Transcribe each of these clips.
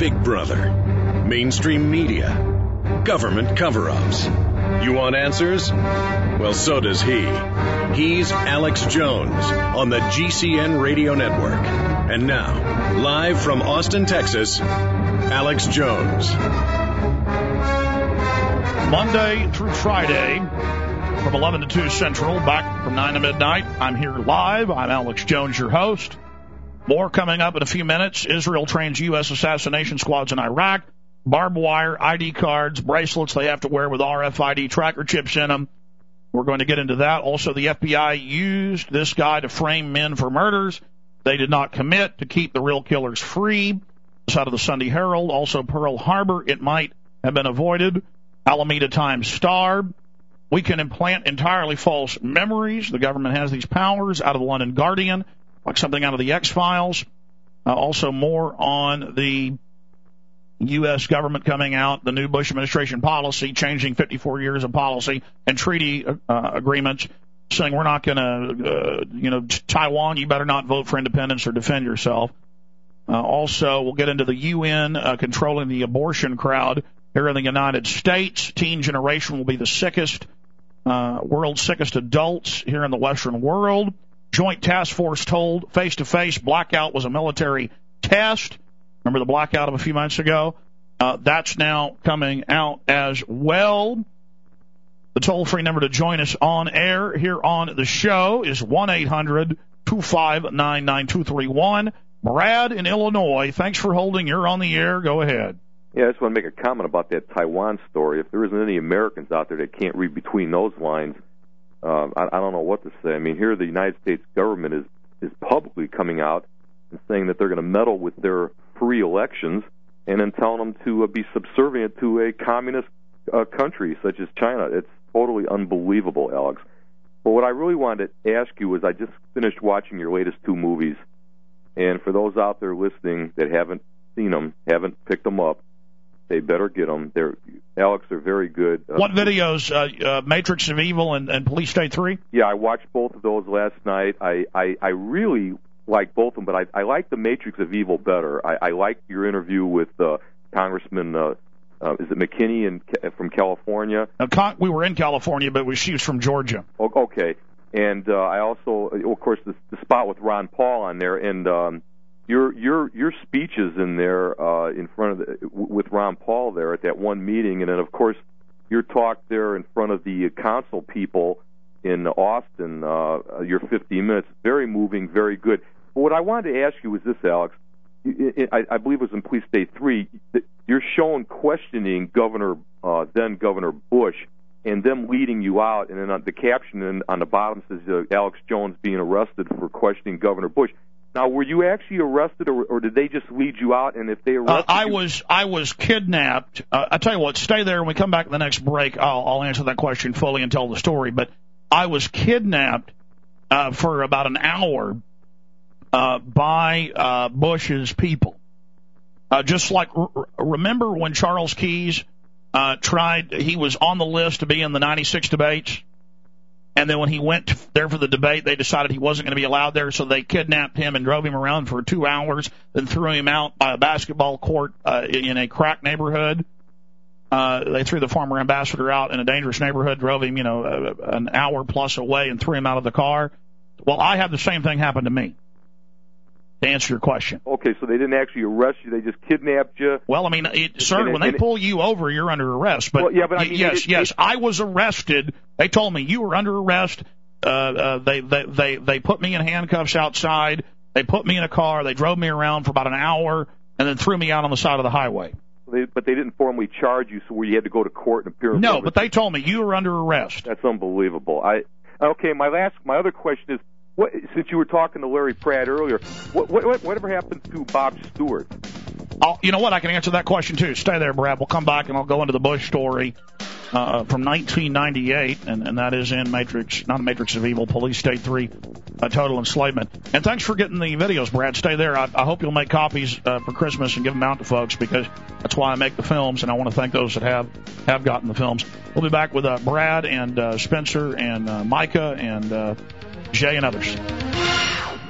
Big Brother, mainstream media, government cover-ups. You want answers? Well, so does he. He's Alex Jones on the GCN Radio Network. And now, live from Austin, Texas, Alex Jones. Monday through Friday, from 11 to 2 Central, back from 9 to midnight. I'm here live. I'm Alex Jones, your host. More coming up in a few minutes. Israel trains U.S. assassination squads in Iraq. Barbed wire, ID cards, bracelets they have to wear with RFID tracker chips in them. We're going to get into that. Also, the FBI used this guy to frame men for murders they did not commit to keep the real killers free. This out of the Sunday Herald. Also, Pearl Harbor, it might have been avoided. Alameda Times-Star. We can implant entirely false memories. The government has these powers. Out of the London Guardian, like something out of the X-Files. Also, more on the U.S. government coming out, the new Bush administration policy, changing 54 years of policy and treaty agreements, saying we're not going to, Taiwan, you better not vote for independence or defend yourself. Also, we'll get into the UN controlling the abortion crowd here in the United States. Teen generation will be the sickest, world's sickest adults here in the Western world. Joint Task Force told face-to-face blackout was a military test. Remember the blackout of a few months ago? That's now coming out as well. The toll-free number to join us on air here on the show is 1-800-259-9231. Brad in Illinois, thanks for holding. You're on the air. Go ahead. Yeah, I just want to make a comment about that Taiwan story. If there isn't any Americans out there that can't read between those lines, I don't know what to say. I mean, here the United States government is publicly coming out and saying that they're going to meddle with their free elections and then telling them to be subservient to a communist country such as China. It's totally unbelievable, Alex. But what I really wanted to ask you was I just finished watching your latest two movies, and for those out there listening that haven't seen them, haven't picked them up, they better get them. Alex, they're very good. What videos? Matrix of Evil and Police State 3? Yeah, I watched both of those last night. I really like both of them, but I like the Matrix of Evil better. I like your interview with Congressman, is it McKinney from California? We were in California, but she was from Georgia. Okay. And I also, of course, the spot with Ron Paul on there, and your speeches in there in front of with Ron Paul there at that one meeting, and then of course your talk there in front of the council people in Austin, your 15 minutes, very moving, very good. But what I wanted to ask you was this, Alex. I believe it was in Police State 3. That you're showing questioning then Governor Bush, and them leading you out, and then the caption on the bottom says Alex Jones being arrested for questioning Governor Bush. Now, were you actually arrested, or did they just lead you out? And if they arrested I was kidnapped. I tell you what, stay there. When we come back in the next break, I'll answer that question fully and tell the story. But I was kidnapped for about an hour by Bush's people. Just like, remember when Charles Keyes he was on the list to be in the 96 debates? And then when he went there for the debate, they decided he wasn't going to be allowed there, so they kidnapped him and drove him around for 2 hours, then threw him out by a basketball court in a crack neighborhood. They threw the former ambassador out in a dangerous neighborhood, drove him, an hour plus away, and threw him out of the car. Well, I had the same thing happen to me, to answer your question. Okay, so they didn't actually arrest you; they just kidnapped you. Well, I mean, sir, when they pull you over, you're under arrest. But, well, yeah, but I mean, yes, I was arrested. They told me you were under arrest. They put me in handcuffs outside. They put me in a car. They drove me around for about an hour, and then threw me out on the side of the highway. But they didn't formally charge you, so where you had to go to court and appear. No, but they told me you were under arrest. That's unbelievable. Okay, my other question is, since you were talking to Larry Pratt earlier, whatever happened to Bob Stewart? You know what? I can answer that question, too. Stay there, Brad. We'll come back, and I'll go into the Bush story from 1998, and that is in not Matrix of Evil, Police State 3, Total Enslavement. And thanks for getting the videos, Brad. Stay there. I hope you'll make copies for Christmas and give them out to folks, because that's why I make the films, and I want to thank those that have gotten the films. We'll be back with Brad and Spencer and Micah and Jay and others.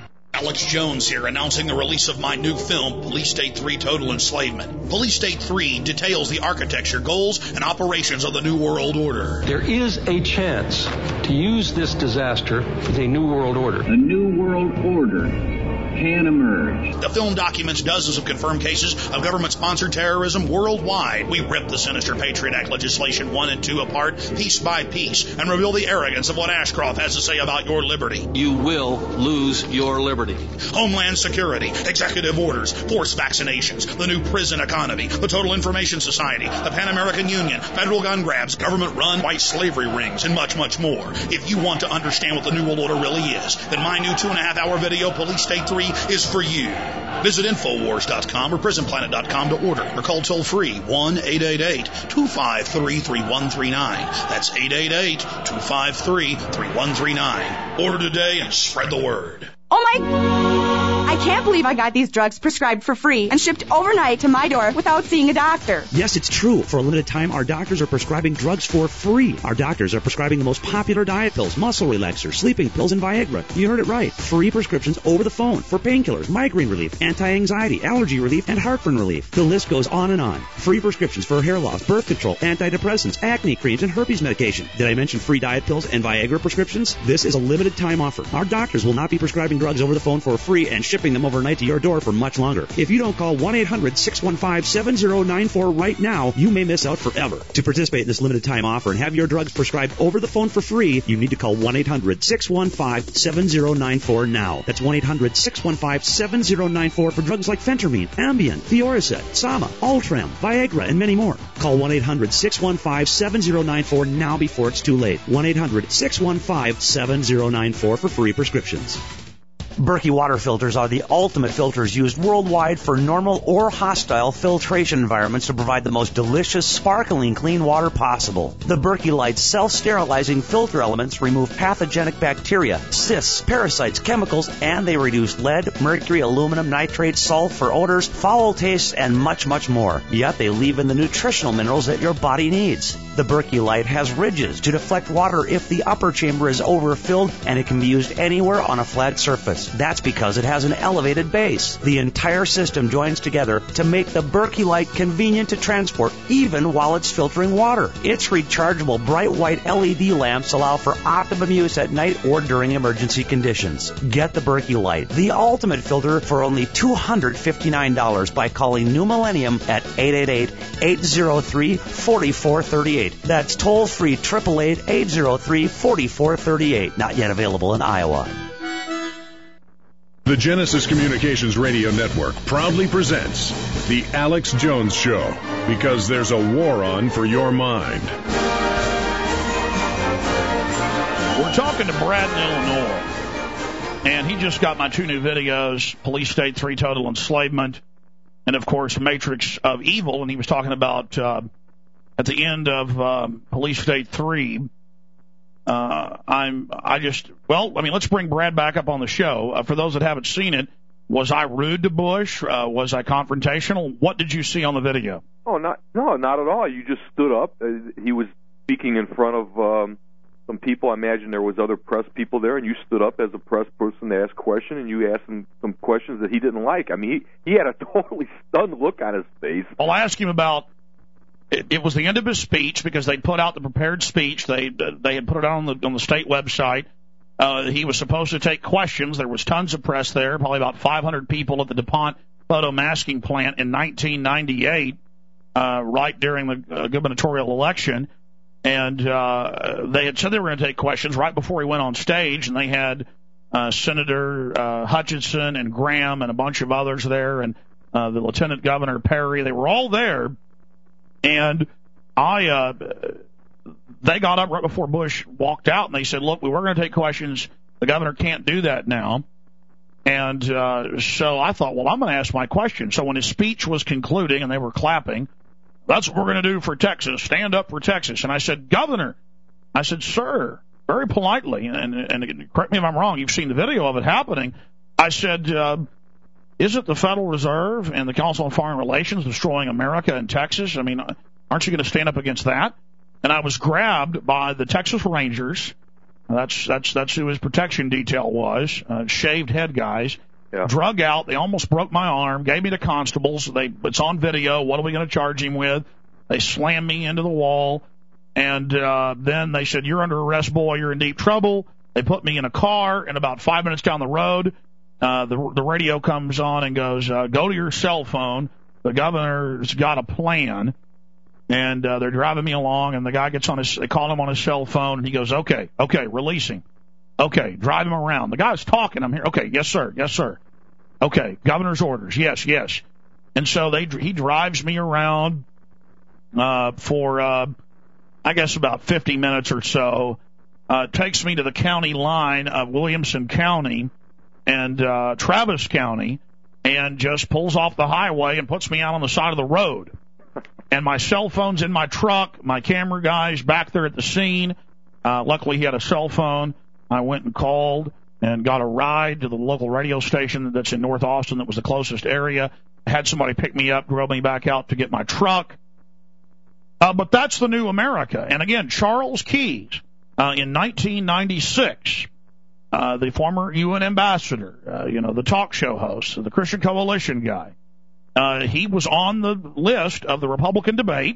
Alex Jones here, announcing the release of my new film, Police State 3 Total Enslavement. Police State 3 details the architecture, goals, and operations of the New World Order. There is a chance to use this disaster for the New World Order. A New World Order can emerge. The film documents dozens of confirmed cases of government-sponsored terrorism worldwide. We rip the sinister Patriot Act legislation 1 and 2 apart, piece by piece, and reveal the arrogance of what Ashcroft has to say about your liberty. You will lose your liberty. Homeland Security, executive orders, forced vaccinations, the new prison economy, the Total Information Society, the Pan American Union, federal gun grabs, government-run white slavery rings, and much, much more. If you want to understand what the New World Order really is, then my new 2.5-hour video, Police State 3, is for you. Visit Infowars.com or PrisonPlanet.com to order, or call toll-free 1-888-253-3139. That's 888-253-3139. Order today and spread the word. Oh my... I can't believe I got these drugs prescribed for free and shipped overnight to my door without seeing a doctor. Yes, it's true. For a limited time, our doctors are prescribing drugs for free. Our doctors are prescribing the most popular diet pills, muscle relaxers, sleeping pills, and Viagra. You heard it right. Free prescriptions over the phone for painkillers, migraine relief, anti-anxiety, allergy relief, and heartburn relief. The list goes on and on. Free prescriptions for hair loss, birth control, antidepressants, acne creams, and herpes medication. Did I mention free diet pills and Viagra prescriptions? This is a limited time offer. Our doctors will not be prescribing drugs over the phone for free and shipping them overnight to your door for much longer. If you don't call 1-800-615-7094 right now, you may miss out forever. To participate in this limited time offer and have your drugs prescribed over the phone for free, you need to call 1-800-615-7094 now. That's 1-800-615-7094 for drugs like Phentermine, Ambien, Fioricet, Sama, Ultram, Viagra, and many more. Call 1-800-615-7094 now before it's too late. 1-800-615-7094 for free prescriptions. Berkey water filters are the ultimate filters used worldwide for normal or hostile filtration environments to provide the most delicious, sparkling, clean water possible. The Berkey Light's self-sterilizing filter elements remove pathogenic bacteria, cysts, parasites, chemicals, and they reduce lead, mercury, aluminum, nitrates, sulfur, odors, foul tastes, and much, much more. Yet they leave in the nutritional minerals that your body needs. The Berkey Light has ridges to deflect water if the upper chamber is overfilled, and it can be used anywhere on a flat surface. That's because it has an elevated base. The entire system joins together to make the Berkey Light convenient to transport, even while it's filtering water. Its rechargeable bright white LED lamps allow for optimum use at night or during emergency conditions. Get the Berkey Light, the ultimate filter, for only $259 by calling New Millennium at 888-803-4438. That's toll-free 888-803-4438. Not yet available in Iowa. The Genesis Communications Radio Network proudly presents The Alex Jones Show, because there's a war on for your mind. We're talking to Brad in Illinois, and he just got my two new videos, Police State 3 Total Enslavement, and, of course, Matrix of Evil, and he was talking about at the end of Police State 3. Let's bring Brad back up on the show. For those that haven't seen it, was I rude to Bush? Was I confrontational? What did you see on the video? Oh, not at all. You just stood up. He was speaking in front of some people. I imagine there was other press people there, and you stood up as a press person to ask questions, and you asked him some questions that he didn't like. I mean, he had a totally stunned look on his face. I'll ask him about. It was the end of his speech because they put out the prepared speech. They had put it out on the state website. He was supposed to take questions. There was tons of press there, probably about 500 people at the DuPont photo masking plant in 1998, right during the gubernatorial election. And they had said they were going to take questions right before he went on stage, and they had Senator Hutchinson and Graham and a bunch of others there, and the Lieutenant Governor Perry. They were all there. And they got up right before Bush walked out, and they said, look, we were going to take questions. The governor can't do that now. And so I thought, well, I'm going to ask my question. So when his speech was concluding and they were clapping, that's what we're going to do for Texas, stand up for Texas. And I said, Governor, I said, sir, very politely, and correct me if I'm wrong, you've seen the video of it happening. I said, is it the Federal Reserve and the Council on Foreign Relations destroying America and Texas? I mean, aren't you going to stand up against that? And I was grabbed by the Texas Rangers. That's who his protection detail was, shaved head guys. drug out. They almost broke my arm, gave me to constables. It's on video. What are we going to charge him with? They slammed me into the wall, and then they said, "You're under arrest, boy. You're in deep trouble." They put me in a car, and about 5 minutes down the road, the radio comes on and goes, "Go to your cell phone. The governor's got a plan." And they're driving me along, and the guy gets they call him on his cell phone, and he goes, okay, releasing. Okay, drive him around. The guy's talking. I'm here. Okay, yes, sir. Okay, governor's orders. Yes. And so he drives me around for, I guess, about 50 minutes or so. Takes me to the county line of Williamson County and Travis County, and just pulls off the highway and puts me out on the side of the road. And my cell phone's in my truck. My camera guy's back there at the scene. Luckily, he had a cell phone. I went and called and got a ride to the local radio station that's in North Austin that was the closest area. Had somebody pick me up, drove me back out to get my truck. But that's the new America. And again, Charles Keyes, in 1996, the former UN ambassador, the talk show host, the Christian Coalition guy, he was on the list of the Republican debate,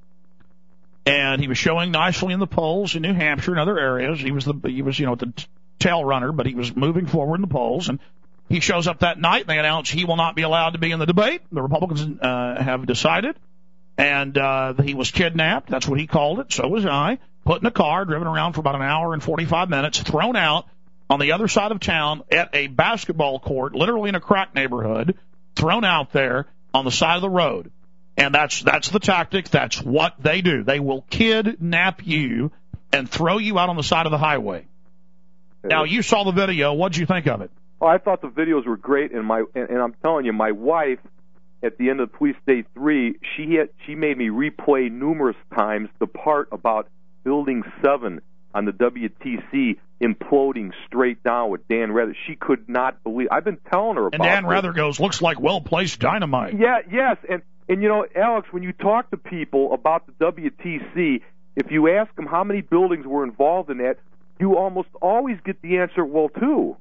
and he was showing nicely in the polls in New Hampshire and other areas. He was the tail runner, but he was moving forward in the polls. And he shows up that night, and they announce he will not be allowed to be in the debate. The Republicans have decided, and he was kidnapped. That's what he called it. So was I. Put in a car, driven around for about an hour and 45 minutes, thrown out on the other side of town at a basketball court, literally in a crack neighborhood. Thrown out there on the side of the road. And that's the tactic. That's what they do. They will kidnap you and throw you out on the side of the highway. Now, you saw the video. What'd you think of it? Oh, I thought the videos were great, and I'm telling you, my wife, at the end of Police State 3, she made me replay numerous times the part about Building 7 on the WTC imploding straight down with Dan Rather. She could not believe. I've been telling her about it. And Dan Rather goes, "Looks like well-placed dynamite." Yeah, yes. And Alex, when you talk to people about the WTC, if you ask them how many buildings were involved in that, you almost always get the answer, well, two.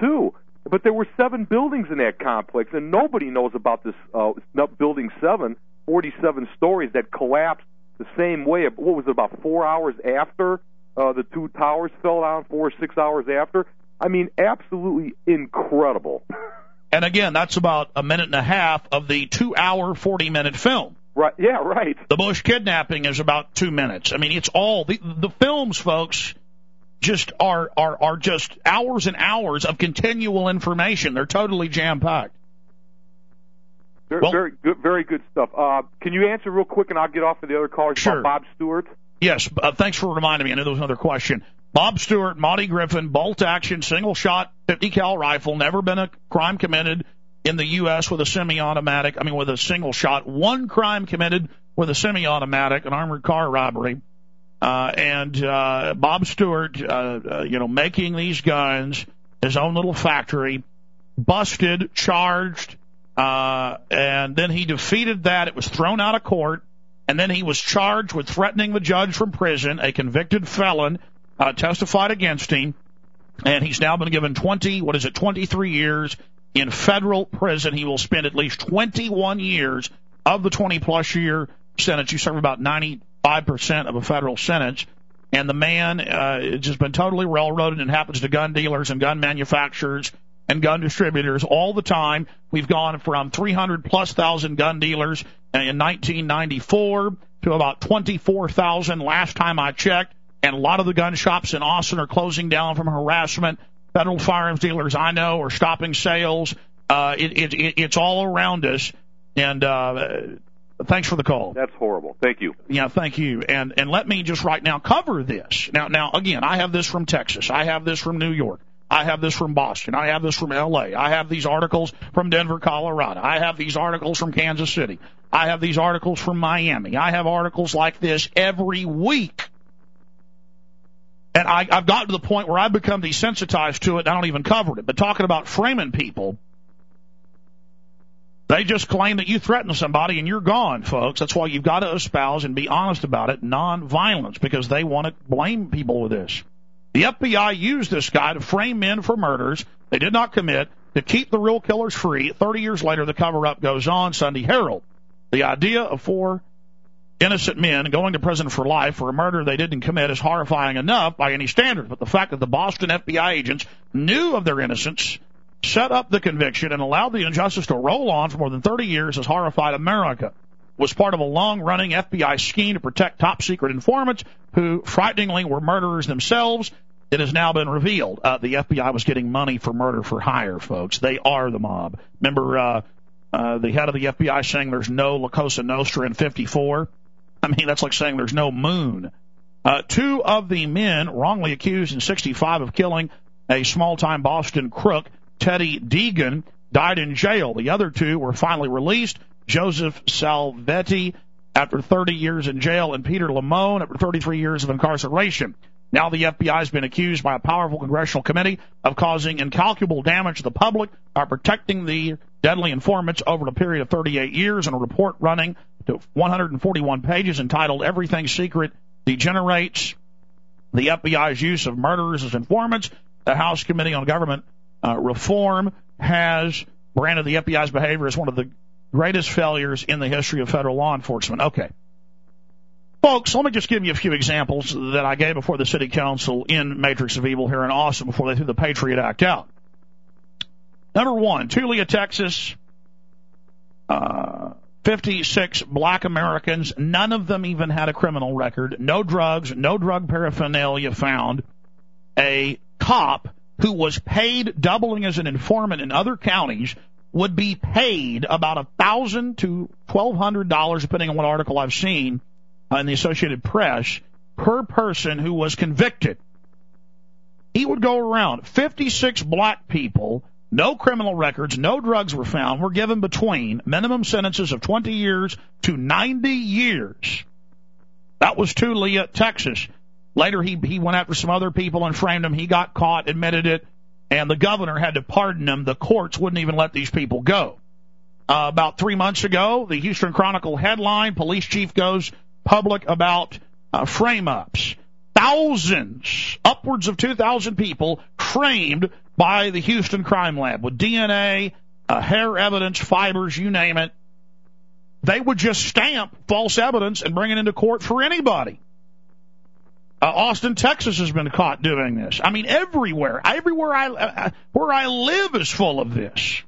But there were 7 buildings in that complex, and nobody knows about this Building 7, 47 stories that collapsed the same way. What was it, about 4 hours after the 2 towers fell down, 4 or 6 hours after? I mean, absolutely incredible. And again, that's about a minute and a half of the 2-hour, 40-minute film. Right. Yeah, right. The Bush kidnapping is about 2 minutes. I mean, it's all the films, folks, just are just hours and hours of continual information. They're totally jam-packed. Very good stuff. Can you answer real quick, and I'll get off to the other callers? Sure. About Bob Stewart? Yes. Thanks for reminding me. I knew there was another question. Bob Stewart, Monty Griffin, bolt action, single shot, 50 cal rifle. Never been a crime committed in the U.S. with a semi-automatic. With a single shot. One crime committed with a semi-automatic, an armored car robbery. And Bob Stewart, making these guns, his own little factory, busted, charged, and then he defeated that. It was thrown out of court, and then he was charged with threatening the judge from prison. A convicted felon testified against him, and he's now been given 23 years in federal prison. He will spend at least 21 years of the 20-plus year sentence. You serve about 95% of a federal sentence. And the man has just been totally railroaded, and happens to gun dealers and gun manufacturers and gun distributors all the time. We've gone from 300-plus thousand gun dealers in 1994 to about 24,000 last time I checked. And a lot of the gun shops in Austin are closing down from harassment. Federal firearms dealers I know are stopping sales. It's all around us. And thanks for the call. That's horrible. Thank you. Yeah, thank you. And let me just right now cover this. Now, again, I have this from Texas. I have this from New York. I have this from Boston. I have this from L.A. I have these articles from Denver, Colorado. I have these articles from Kansas City. I have these articles from Miami. I have articles like this every week. And I've gotten to the point where I've become desensitized to it, and I don't even cover it. But talking about framing people, they just claim that you threaten somebody and you're gone, folks. That's why you've got to espouse and be honest about it, nonviolence, because they want to blame people with this. The FBI used this guy to frame men for murders they did not commit, to keep the real killers free. 30 years later, the cover-up goes on. Sunday Herald. The idea of 4 innocent men going to prison for life for a murder they didn't commit is horrifying enough by any standard. But the fact that the Boston FBI agents knew of their innocence, set up the conviction, and allowed the injustice to roll on for more than 30 years has horrified America. Was part of a long-running FBI scheme to protect top-secret informants who, frighteningly, were murderers themselves. It has now been revealed. The FBI was getting money for murder for hire, folks. They are the mob. Remember the head of the FBI saying there's no La Cosa Nostra in 54? I mean, that's like saying there's no moon. 2 of the men wrongly accused in 65 of killing a small-time Boston crook, Teddy Deegan, died in jail. The other 2 were finally released. Joseph Salvetti, after 30 years in jail, and Peter Lamone, after 33 years of incarceration. Now the FBI has been accused by a powerful congressional committee of causing incalculable damage to the public by protecting the deadly informants over a period of 38 years in a report running to 141 pages entitled Everything Secret Degenerates, the FBI's use of murderers as informants. The House Committee on Government Reform has branded the FBI's behavior as one of the greatest failures in the history of federal law enforcement. Okay. Folks, let me just give you a few examples that I gave before the City Council in Matrix of Evil here in Austin before they threw the Patriot Act out. Number 1, Tulia, Texas, 56 black Americans. None of them even had a criminal record. No drugs, no drug paraphernalia found. A cop who was paid doubling as an informant in other counties would be paid about $1,000 to $1,200, depending on what article I've seen in the Associated Press, per person who was convicted. He would go around. 56 black people, no criminal records, no drugs were found, were given between minimum sentences of 20 years to 90 years. That was Tulia, Texas. Later, he went after some other people and framed them. He got caught, admitted it, and the governor had to pardon him. The courts wouldn't even let these people go. About 3 months ago, the Houston Chronicle headline, police chief goes public about frame-ups. Thousands, upwards of 2,000 people framed by the Houston Crime Lab with DNA, hair evidence, fibers, you name it. They would just stamp false evidence and bring it into court for anybody. Austin, Texas has been caught doing this. I mean, everywhere where I live is full of this.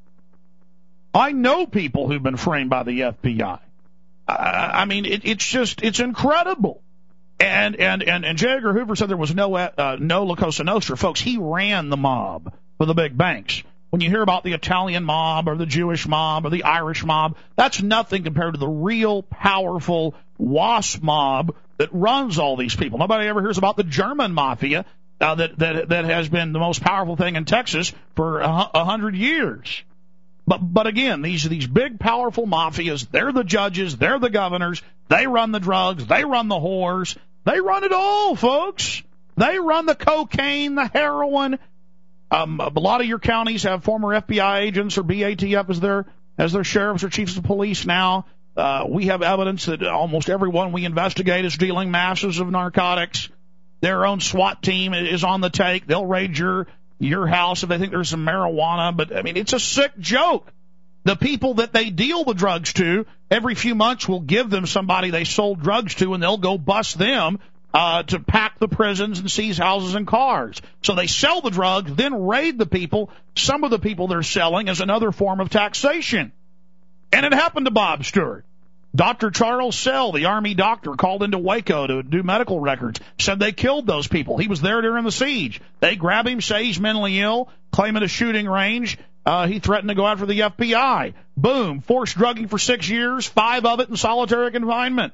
I know people who've been framed by the FBI. I mean, it's incredible. And J. Edgar Hoover said there was no La Cosa Nostra. Folks, he ran the mob for the big banks. When you hear about the Italian mob or the Jewish mob or the Irish mob, that's nothing compared to the real powerful WASP mob that runs all these people. Nobody ever hears about the German mafia that has been the most powerful thing in Texas for 100 years. But again, these big, powerful mafias, they're the judges, they're the governors, they run the drugs, they run the whores, they run it all, folks. They run the cocaine, the heroin. A lot of your counties have former FBI agents or BATF as their sheriffs or chiefs of police now. We have evidence that almost everyone we investigate is dealing masses of narcotics. Their own SWAT team is on the take. They'll raid your house if they think there's some marijuana. But, I mean, it's a sick joke. The people that they deal the drugs to, every few months will give them somebody they sold drugs to, and they'll go bust them to pack the prisons and seize houses and cars. So they sell the drugs, then raid the people. Some of the people they're selling as another form of taxation. And it happened to Bob Stewart. Dr. Charles Sell, the Army doctor, called into Waco to do medical records, said they killed those people. He was there during the siege. They grab him, say he's mentally ill, claim it a shooting range. He threatened to go after the FBI. Boom, forced drugging for 6 years, 5 of it in solitary confinement.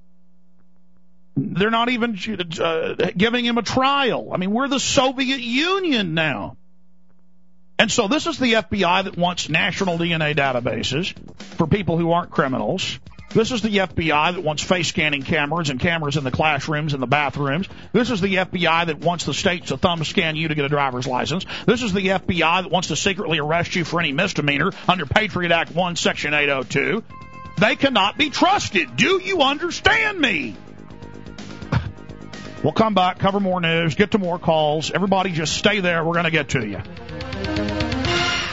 They're not even giving him a trial. I mean, we're the Soviet Union now. And so this is the FBI that wants national DNA databases for people who aren't criminals. This is the FBI that wants face scanning cameras and cameras in the classrooms and the bathrooms. This is the FBI that wants the states to thumb scan you to get a driver's license. This is the FBI that wants to secretly arrest you for any misdemeanor under Patriot Act 1, Section 802. They cannot be trusted. Do you understand me? We'll come back, cover more news, get to more calls. Everybody just stay there. We're going to get to you.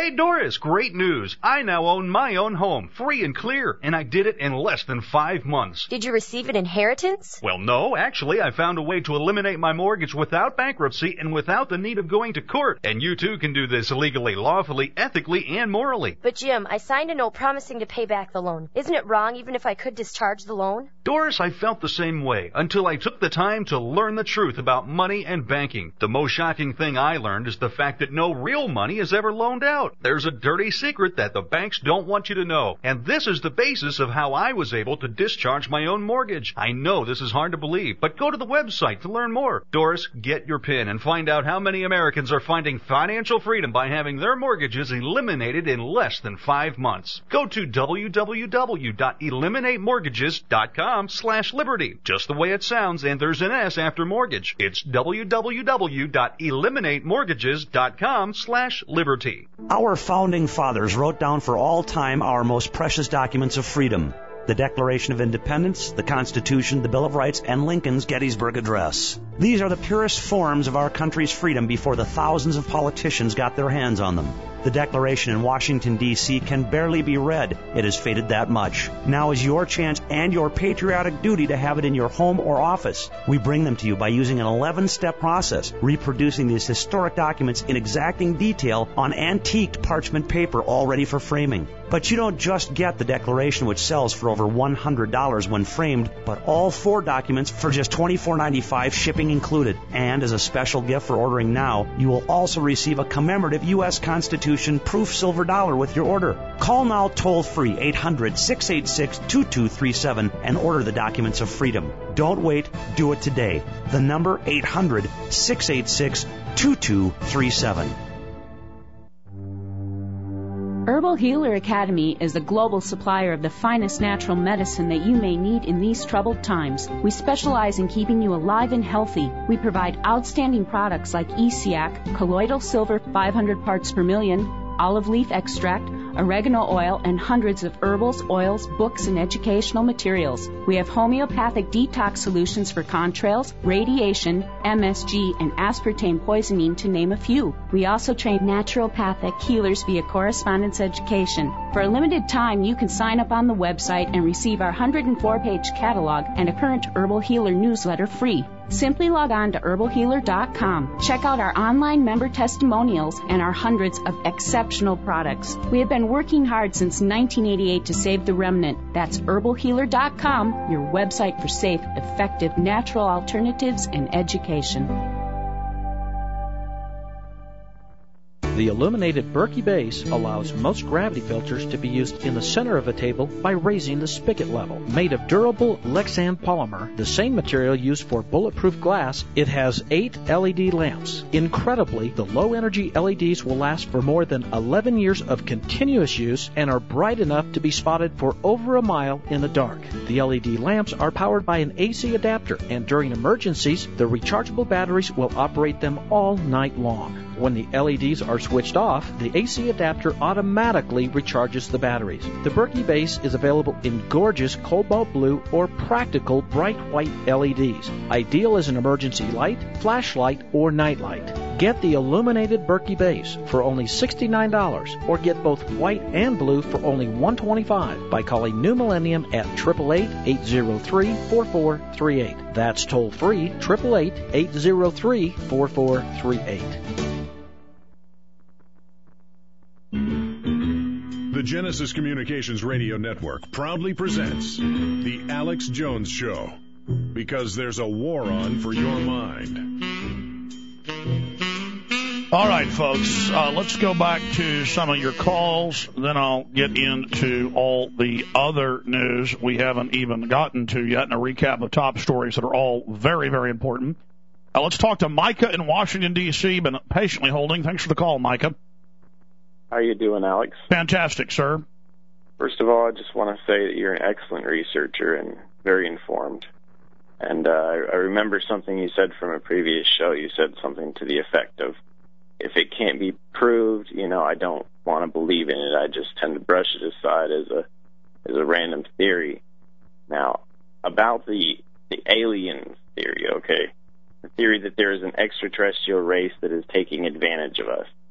Hey, Doris, great news. I now own my own home, free and clear, and I did it in less than 5 months. Did you receive an inheritance? Well, no, actually, I found a way to eliminate my mortgage without bankruptcy and without the need of going to court. And you too can do this legally, lawfully, ethically, and morally. But Jim, I signed a note promising to pay back the loan. Isn't it wrong even if I could discharge the loan? Doris, I felt the same way until I took the time to learn the truth about money and banking. The most shocking thing I learned is the fact that no real money is ever loaned out. There's a dirty secret that the banks don't want you to know. And this is the basis of how I was able to discharge my own mortgage. I know this is hard to believe, but go to the website to learn more. Doris, get your pen and find out how many Americans are finding financial freedom by having their mortgages eliminated in less than 5 months. Go to www.eliminatemortgages.com/liberty. Just the way it sounds, and there's an S after mortgage. It's www.eliminatemortgages.com/liberty. Our founding fathers wrote down for all time our most precious documents of freedom: the Declaration of Independence, the Constitution, the Bill of Rights, and Lincoln's Gettysburg Address. These are the purest forms of our country's freedom before the thousands of politicians got their hands on them. The Declaration in Washington, D.C. can barely be read. It has faded that much. Now is your chance and your patriotic duty to have it in your home or office. We bring them to you by using an 11-step process, reproducing these historic documents in exacting detail on antiqued parchment paper all ready for framing. But you don't just get the Declaration, which sells for over $100 when framed, but all 4 documents for just $24.95, shipping included. And as a special gift for ordering now, you will also receive a commemorative U.S. Constitution proof silver dollar with your order. Call now toll-free 800-686-2237 and order the documents of freedom. Don't wait. Do it today. The number 800-686-2237. Herbal Healer Academy is a global supplier of the finest natural medicine that you may need in these troubled times. We specialize in keeping you alive and healthy. We provide outstanding products like ESIAC, colloidal silver 500 parts per million, olive leaf extract, oregano oil, and hundreds of herbals, oils, books, and educational materials. We have homeopathic detox solutions for contrails, radiation, MSG, and aspartame poisoning, to name a few. We also train naturopathic healers via correspondence education. For a limited time, you can sign up on the website and receive our 104-page catalog and a current Herbal Healer newsletter free. Simply log on to herbalhealer.com. Check out our online member testimonials and our hundreds of exceptional products. We have been working hard since 1988 to save the remnant. That's herbalhealer.com, your website for safe, effective, natural alternatives and education. The illuminated Berkey base allows most gravity filters to be used in the center of a table by raising the spigot level. Made of durable Lexan polymer, the same material used for bulletproof glass, it has 8 LED lamps. Incredibly, the low-energy LEDs will last for more than 11 years of continuous use and are bright enough to be spotted for over a mile in the dark. The LED lamps are powered by an AC adapter, and during emergencies, the rechargeable batteries will operate them all night long. When the LEDs are switched off, the AC adapter automatically recharges the batteries. The Berkey base is available in gorgeous cobalt blue or practical bright white LEDs, ideal as an emergency light, flashlight, or nightlight. Get the illuminated Berkey base for only $69, or get both white and blue for only $125 by calling New Millennium at 888-803-4438. That's toll free, 888-803-4438. The Genesis Communications Radio Network proudly presents The Alex Jones Show, because there's a war on for your mind. All right, folks, let's go back to some of your calls. Then I'll get into all the other news we haven't even gotten to yet, and a recap of top stories that are all very, very important. Let's talk to Micah in Washington, D.C. Been patiently holding. Thanks for the call, Micah. How you doing, Alex? Fantastic, sir. First of all, I just want to say that you're an excellent researcher and very informed. And I remember something you said from a previous show. You said something to the effect of, if it can't be proved, I don't want to believe in it. I just tend to brush it aside as a random theory. Now, about the alien theory, okay? The theory that there is an extraterrestrial race that is taking advantage of us.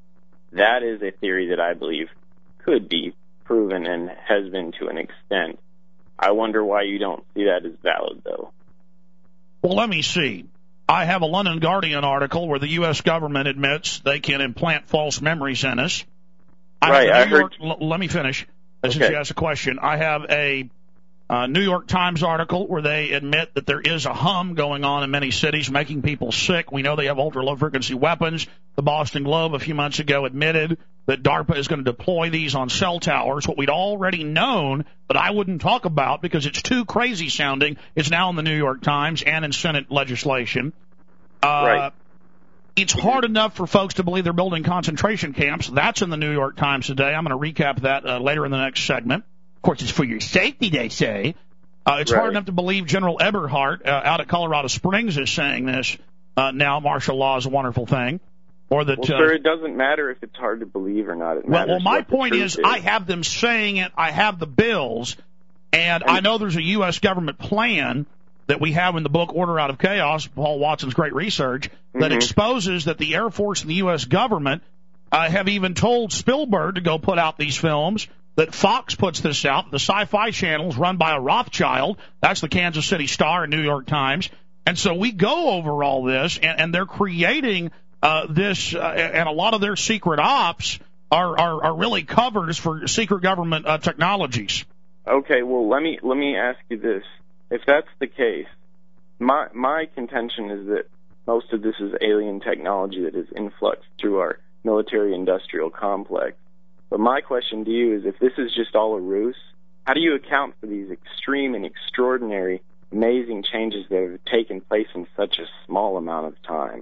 that is a theory that I believe could be proven and has been to an extent. I wonder why you don't see that as valid, though. Well, let me see. I have a London Guardian article where the U.S. government admits they can implant false memories in us. Let me finish. Since you asked a question, I have a New York Times article where they admit that there is a hum going on in many cities, making people sick. We know they have ultra-low-frequency weapons. The Boston Globe a few months ago admitted that DARPA is going to deploy these on cell towers. What we'd already known, but I wouldn't talk about because it's too crazy sounding, is now in the New York Times and in Senate legislation. Right. It's hard enough for folks to believe they're building concentration camps. That's in the New York Times today. I'm going to recap that later in the next segment. Of course, it's for your safety, they say. It's hard enough to believe General Eberhart out at Colorado Springs is saying this now. Martial law is a wonderful thing. Or that, sir, it doesn't matter if it's hard to believe or not. It matters. Well, my point is, I have them saying it. I have the bills, and I know there's a U.S. government plan that we have in the book Order Out of Chaos, Paul Watson's great research, that exposes that the Air Force and the U.S. government have even told Spielberg to go put out these films, that Fox puts this out, the Sci-Fi channels run by a Rothschild, that's the Kansas City Star and New York Times, and so we go over all this, and they're creating this, and a lot of their secret ops are really covers for secret government technologies. Okay, well, let me ask you this. If that's the case, my contention is that most of this is alien technology that is influxed through our military-industrial complex. But my question to you is, if this is just all a ruse, how do you account for these extreme and extraordinary, amazing changes that have taken place in such a small amount of time?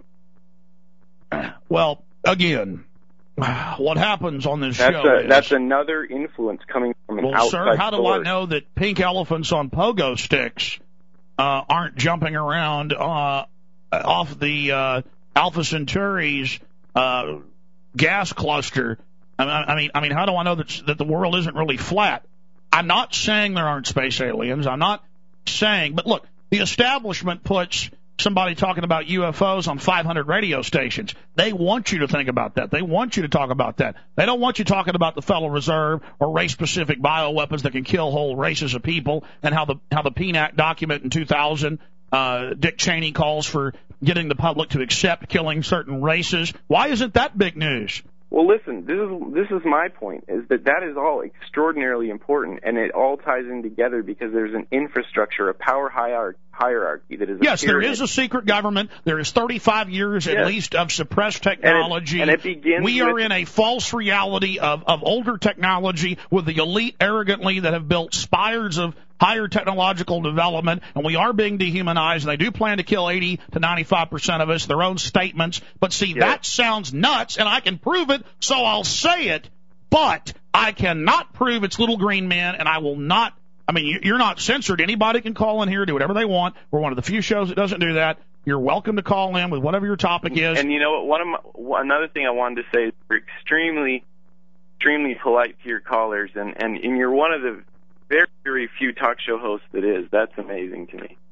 Well, again, what happens on this show is... That's another influence coming from an outside sir, how do source. I know that pink elephants on pogo sticks aren't jumping around off the Alpha Centauri's gas cluster? I mean, how do I know that the world isn't really flat? I'm not saying there aren't space aliens. I'm not saying... But look, the establishment puts somebody talking about UFOs on 500 radio stations. They want you to think about that. They want you to talk about that. They don't want you talking about the Federal Reserve or race-specific bioweapons that can kill whole races of people, and how the PNAC document in 2000, Dick Cheney calls for getting the public to accept killing certain races. Why isn't that big news? Well, listen, this is my point, is that is all extraordinarily important, and it all ties in together because there's an infrastructure, a power hierarchy that is... Yes, there is a secret government. There is 35 years at least of suppressed technology. And it begins we are in a false reality of older technology with the elite arrogantly that have built spires of higher technological development, and we are being dehumanized, and they do plan to kill 80 to 95% of us, their own statements. But see, that sounds nuts, and I can prove it, so I'll say it, but I cannot prove it's little green men, and I will not. I mean, you're not censored. Anybody can call in here, do whatever they want. We're one of the few shows that doesn't do that. You're welcome to call in with whatever your topic is. And you know what? Another thing I wanted to say is you're extremely polite to your callers, and you're one of the very, very few talk show hosts that is. That's amazing to me.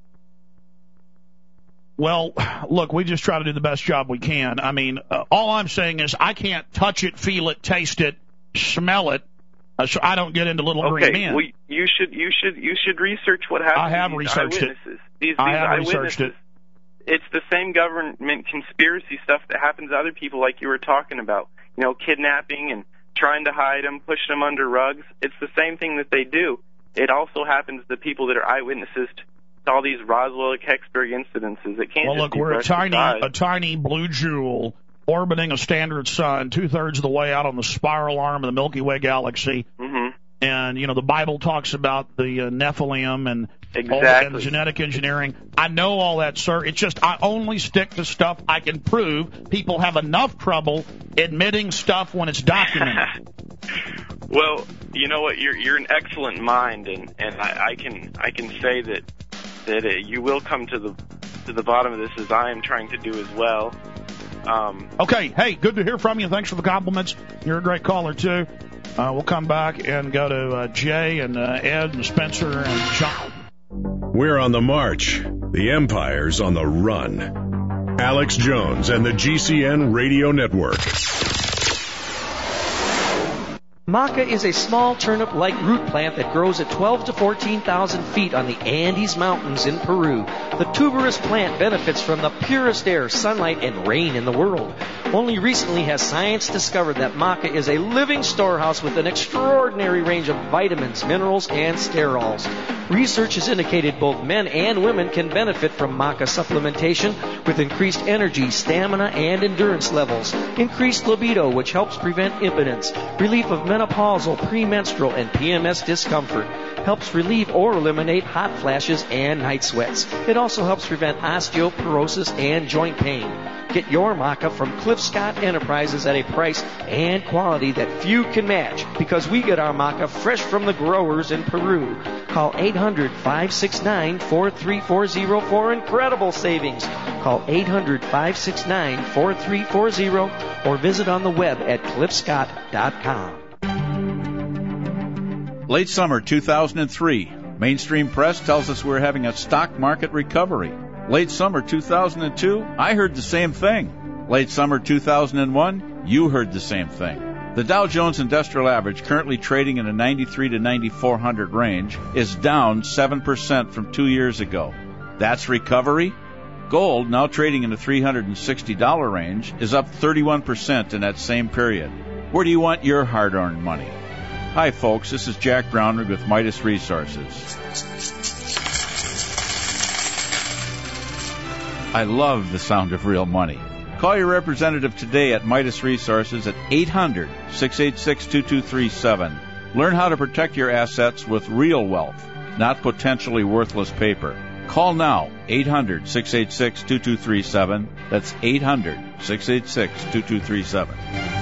Well, look, we just try to do the best job we can. I mean, all I'm saying is I can't touch it, feel it, taste it, smell it, so I don't get into little green men. Well, you should research what happened. I have researched it. These I have eyewitnesses. researched it. It's the same government conspiracy stuff that happens to other people, like you were talking about. You know, kidnapping and trying to hide them, push them under rugs. It's the same thing that they do. It also happens to people that are eyewitnesses to all these Roswell-Kecksburg incidences. It can't. Well, look, we're a tiny blue jewel orbiting a standard sun, 2/3 of the way out on the spiral arm of the Milky Way galaxy. Mm-hmm. And, you know, the Bible talks about the Nephilim and, and genetic engineering. I know all that, sir. It's just I only stick to stuff I can prove. People have enough trouble admitting stuff when it's documented. Well, you know what? You're an excellent mind, and I can say that you will come to the bottom of this, as I am trying to do as well. Okay, hey, good to hear from you. Thanks for the compliments. You're a great caller, too. We'll come back and go to Jay and Ed and Spencer and John. We're on the march. The Empire's on the run. Alex Jones and the GCN Radio Network. Maca is a small turnip-like root plant that grows at 12 to 14,000 feet on the Andes Mountains in Peru. The tuberous plant benefits from the purest air, sunlight, and rain in the world. Only recently has science discovered that maca is a living storehouse with an extraordinary range of vitamins, minerals, and sterols. Research has indicated both men and women can benefit from maca supplementation with increased energy, stamina, and endurance levels, increased libido, which helps prevent impotence, relief of menopausal, premenstrual, and PMS discomfort, helps relieve or eliminate hot flashes and night sweats. It also helps prevent osteoporosis and joint pain. Get your maca from Cliff Scott Enterprises at a price and quality that few can match, because we get our maca fresh from the growers in Peru. Call 800-569-4340 for incredible savings. Call 800-569-4340 or visit on the web at cliffscott.com. Late summer 2003, Mainstream Press tells us we're having a stock market recovery. Late summer 2002, I heard the same thing. Late summer 2001, you heard the same thing. The Dow Jones Industrial Average, currently trading in a 93 to 9400 range, is down 7% from 2 years ago. That's recovery? Gold, now trading in the $360 range, is up 31% in that same period. Where do you want your hard-earned money? Hi, folks. This is Jack Brownrigg with Midas Resources. I love the sound of real money. Call your representative today at Midas Resources at 800-686-2237. Learn how to protect your assets with real wealth, not potentially worthless paper. Call now, 800-686-2237. That's 800-686-2237.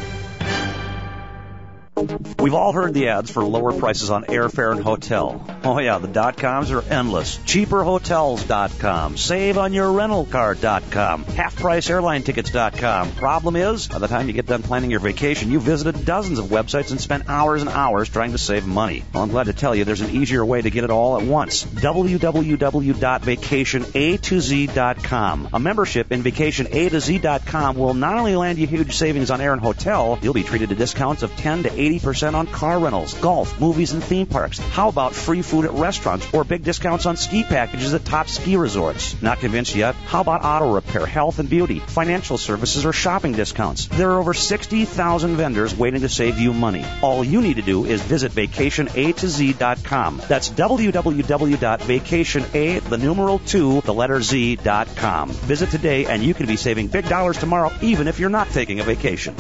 We've all heard the ads for lower prices on airfare and hotel. Oh yeah, the .coms are endless. Cheaperhotels.com. Save on your rental car.com. Halfpriceairlinetickets.com. Problem is, by the time you get done planning your vacation, you visited dozens of websites and spent hours and hours trying to save money. Well, I'm glad to tell you there's an easier way to get it all at once. www.vacationatoz.com. A membership in vacationatoz.com will not only land you huge savings on air and hotel, you'll be treated to discounts of 10 to 80% on car rentals, golf, movies, and theme parks. How about free food at restaurants or big discounts on ski packages at top ski resorts? Not convinced yet? How about auto repair, health and beauty, financial services, or shopping discounts? There are over 60,000 vendors waiting to save you money. All you need to do is visit vacationatoz.com. That's www.vacation2z.com. Visit today and you can be saving big dollars tomorrow even if you're not taking a vacation.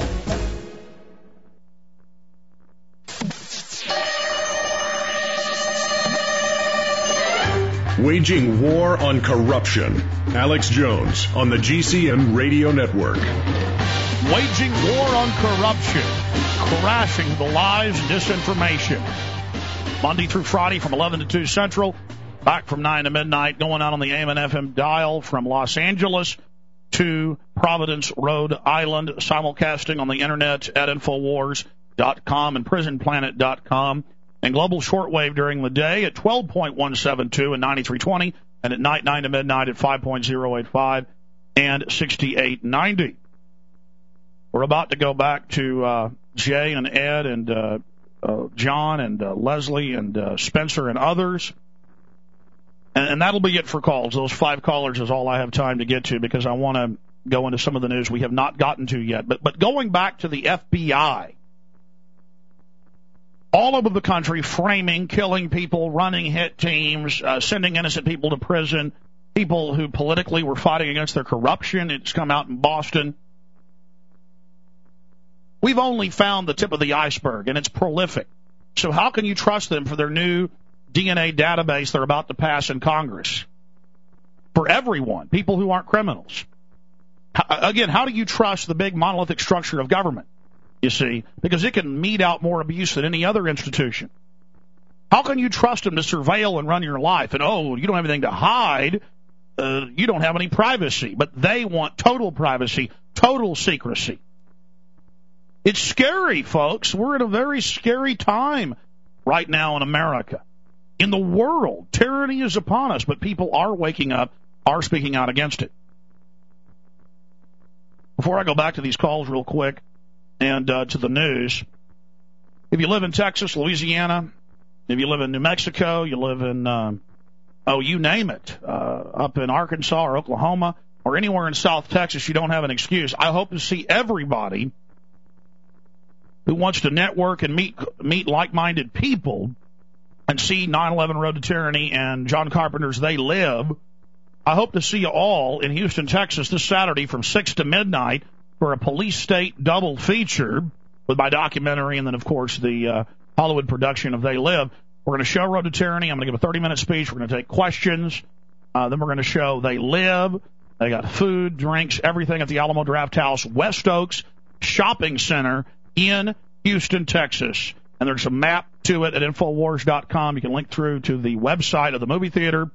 Waging war on corruption. Alex Jones on the GCN Radio Network. Waging war on corruption. Crashing the lies and disinformation. Monday through Friday from 11 to 2 Central. Back from 9 to midnight. Going out on the AM and FM dial from Los Angeles to Providence, Rhode Island. Simulcasting on the internet at Infowars.com and PrisonPlanet.com. And global shortwave during the day at 12.172 and 9320, and at night 9 to midnight at 5.085 and 6890. We're about to go back to Jay and Ed and John and Leslie and Spencer and others. And that'll be it for calls. Those 5 callers is all I have time to get to because I want to go into some of the news we have not gotten to yet. But going back to the FBI, all over the country, framing, killing people, running hit teams, sending innocent people to prison, people who politically were fighting against their corruption. It's come out in Boston. We've only found the tip of the iceberg, and it's prolific. So how can you trust them for their new DNA database they're about to pass in Congress? For everyone, people who aren't criminals. Again, how do you trust the big monolithic structure of government? You see, because it can mete out more abuse than any other institution. How can you trust them to surveil and run your life? And, you don't have anything to hide. You don't have any privacy. But they want total privacy, total secrecy. It's scary, folks. We're at a very scary time right now in America. In the world, tyranny is upon us, but people are waking up, are speaking out against it. Before I go back to these calls real quick, and to the news, If you live in Texas, Louisiana, if you live in New Mexico, you live in, you name it, up in Arkansas or Oklahoma or anywhere in South Texas, you don't have an excuse. I hope to see everybody who wants to network and meet like-minded people and see 9/11 Road to Tyranny and John Carpenter's They Live. I hope to see you all in Houston, Texas this Saturday from 6 to midnight for a police state double feature with my documentary and then, of course, the Hollywood production of They Live. We're going to show Road to Tyranny. I'm going to give a 30-minute speech. We're going to take questions. Then we're going to show They Live. They got food, drinks, everything at the Alamo Drafthouse West Oaks Shopping Center in Houston, Texas. And there's a map to it at Infowars.com. You can link through to the website of the movie theater.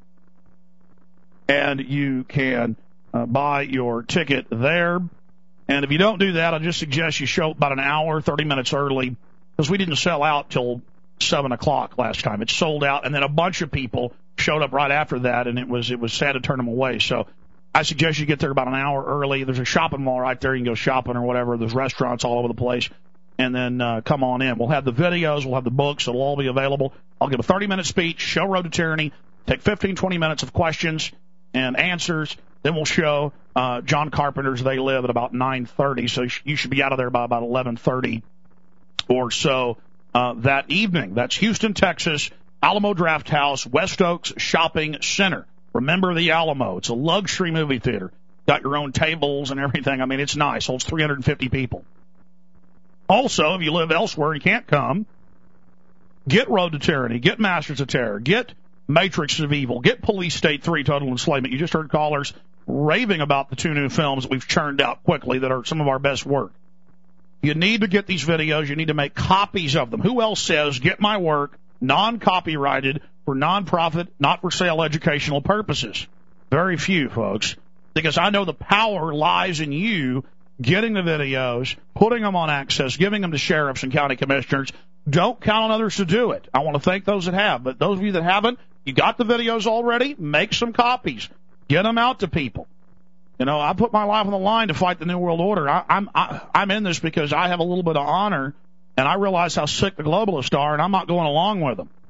And you can buy your ticket there. And if you don't do that, I just suggest you show about an hour, 30 minutes early, because we didn't sell out till 7 o'clock last time. It sold out, and then a bunch of people showed up right after that, and it was sad to turn them away. So I suggest you get there about an hour early. There's a shopping mall right there. You can go shopping or whatever. There's restaurants all over the place. And then come on in. We'll have the videos. We'll have the books. It'll all be available. I'll give a 30-minute speech, show Road to Tyranny, take 15, 20 minutes of questions and answers. Then we'll show John Carpenter's They Live at about 9:30. So you should be out of there by about 11:30 or so that evening. That's Houston, Texas, Alamo Drafthouse, West Oaks Shopping Center. Remember the Alamo. It's a luxury movie theater. Got your own tables and everything. I mean, it's nice. Holds 350 people. Also, if you live elsewhere and you can't come, get Road to Tyranny, get Masters of Terror, get Matrix of Evil, get Police State 3 Total Enslavement. You just heard callers raving about the 2 new films that we've churned out quickly that are some of our best work. You need to get these videos. You need to make copies of them. Who else says, get my work, non-copyrighted, for non-profit, not-for-sale educational purposes? Very few, folks, because I know the power lies in you getting the videos, putting them on Access, giving them to sheriffs and county commissioners. Don't count on others to do it. I want to thank those that have, but those of you that haven't, you got the videos already, make some copies. Get them out to people. You know, I put my life on the line to fight the New World Order. I'm in this because I have a little bit of honor, and I realize how sick the globalists are, and I'm not going along with them.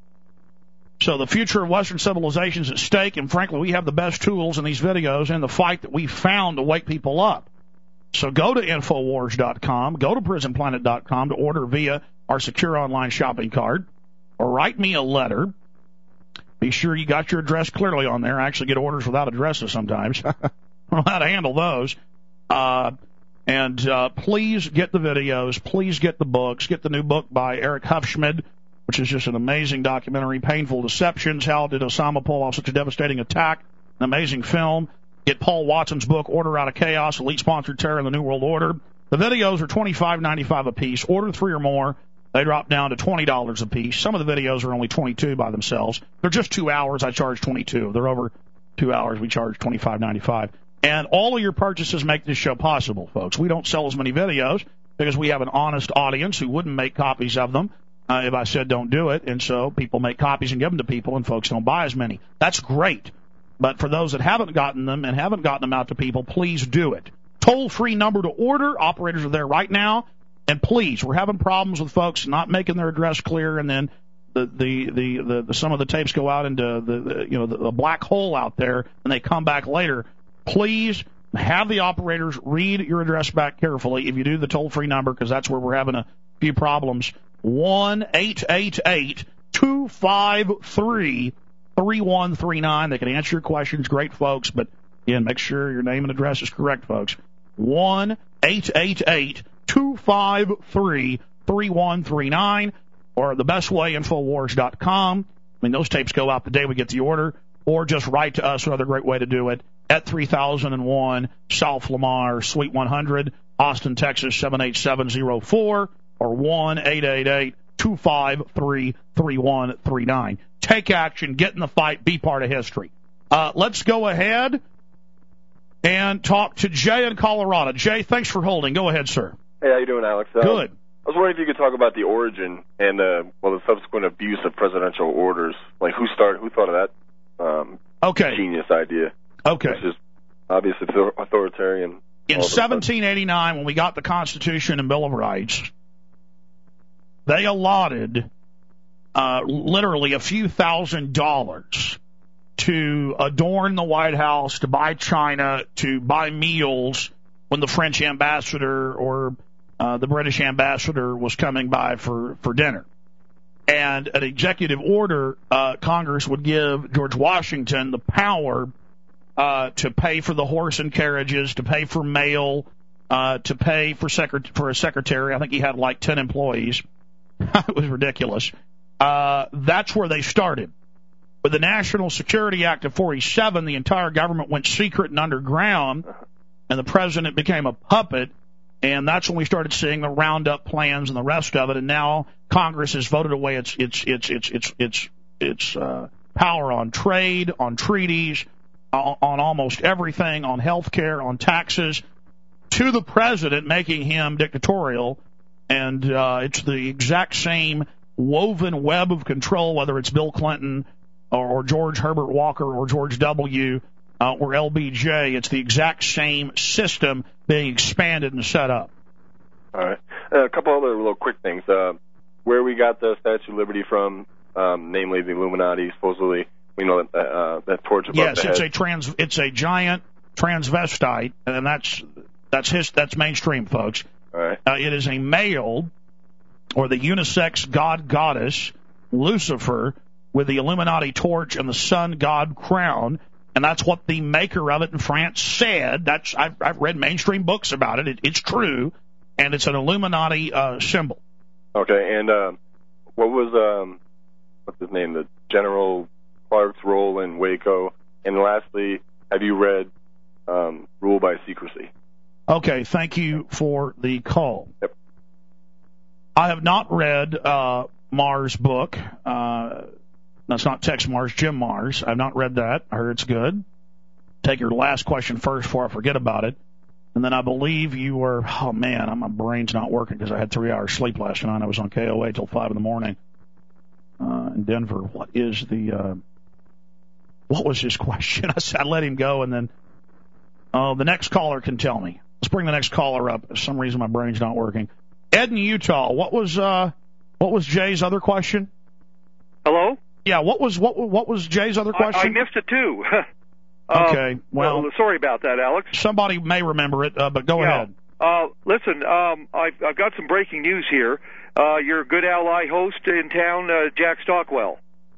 So the future of Western civilization is at stake, and frankly, we have the best tools in these videos and the fight that we found to wake people up. So go to Infowars.com, go to PrisonPlanet.com to order via our secure online shopping cart, or write me a letter. Be sure you got your address clearly on there. I actually get orders without addresses sometimes. I don't know how to handle those. Please get the videos. Please get the books. Get the new book by Eric Hufschmid, which is just an amazing documentary, Painful Deceptions, How Did Osama Pull Off Such a Devastating Attack? An amazing film. Get Paul Watson's book, Order Out of Chaos, Elite-Sponsored Terror in the New World Order. The videos are $25.95 a piece. Order 3 or more. They drop down to $20 a piece. Some of the videos are only $22 by themselves. They're just 2 hours. I charge $22. They're over 2 hours. We charge $25.95. And all of your purchases make this show possible, folks. We don't sell as many videos because we have an honest audience who wouldn't make copies of them if I said don't do it. And so people make copies and give them to people, and folks don't buy as many. That's great. But for those that haven't gotten them and haven't gotten them out to people, please do it. Toll-free number to order. Operators are there right now. And please, we're having problems with folks not making their address clear, and then the some of the tapes go out into the black hole out there, and they come back later. Please have the operators read your address back carefully if you do the toll-free number, because that's where we're having a few problems. 1-888-253-3139. They can answer your questions. Great folks, but again, make sure your name and address is correct, folks. 1-888-253-3139, or the best way, Infowars.com. I mean, those tapes go out the day we get the order, or just write to us, another great way to do it, at 3001 South Lamar, Suite 100, Austin, Texas, 78704, or 1-888-253-3139. Take action, get in the fight, be part of history. Let's go ahead and talk to Jay in Colorado. Jay, thanks for holding. Go ahead, sir. Hey, how you doing, Alex? Good. I was wondering if you could talk about the origin and the subsequent abuse of presidential orders. Like, who thought of that genius idea? Okay. It's just obviously authoritarian. In 1789, when we got the Constitution and Bill of Rights, they allotted literally a few $1,000s to adorn the White House, to buy china, to buy meals when the French ambassador or the British ambassador was coming by for dinner. And an executive order, Congress would give George Washington the power to pay for the horse and carriages, to pay for mail, to pay for a secretary. I think he had like 10 employees. It was ridiculous. That's where they started. With the National Security Act of 47, the entire government went secret and underground, and the president became a puppet, and that's when we started seeing the Roundup plans and the rest of it. And now Congress has voted away its power on trade, on treaties, on almost everything, on health care, on taxes, to the president, making him dictatorial. And it's the exact same woven web of control, whether it's Bill Clinton or George Herbert Walker or George W. Or LBJ. It's the exact same system being expanded and set up. All right. A couple other little quick things. Where we got the Statue of Liberty from, namely the Illuminati, supposedly, we know that torch above the head. Yes, it's a giant transvestite, and that's mainstream, folks. All right. It is a male, or the unisex god goddess, Lucifer, with the Illuminati torch and the sun god crown, and that's what the maker of it in France said. I've read mainstream books about it. It's true, and it's an Illuminati symbol. Okay, and what was what's his name? The General Clark's role in Waco. And lastly, have you read Rule by Secrecy? Okay, thank you for the call. Yep. I have not read Mars' book. That's not Tex Mars, Jim Mars. I've not read that. I heard it's good. Take your last question first before I forget about it. And then I believe you were, oh man, my brain's not working because I had 3 hours sleep last night. I was on KOA till 5 in the morning in Denver. What was his question? I let him go, and then the next caller can tell me. Let's bring the next caller up. For some reason my brain's not working. Ed in Utah, what was Jay's other question? Hello? Yeah, what was Jay's other question? I missed it too. Okay, well, sorry about that, Alex. Somebody may remember it, but go ahead. Listen, I've got some breaking news here. Your good ally host in town, Jack Stockwell.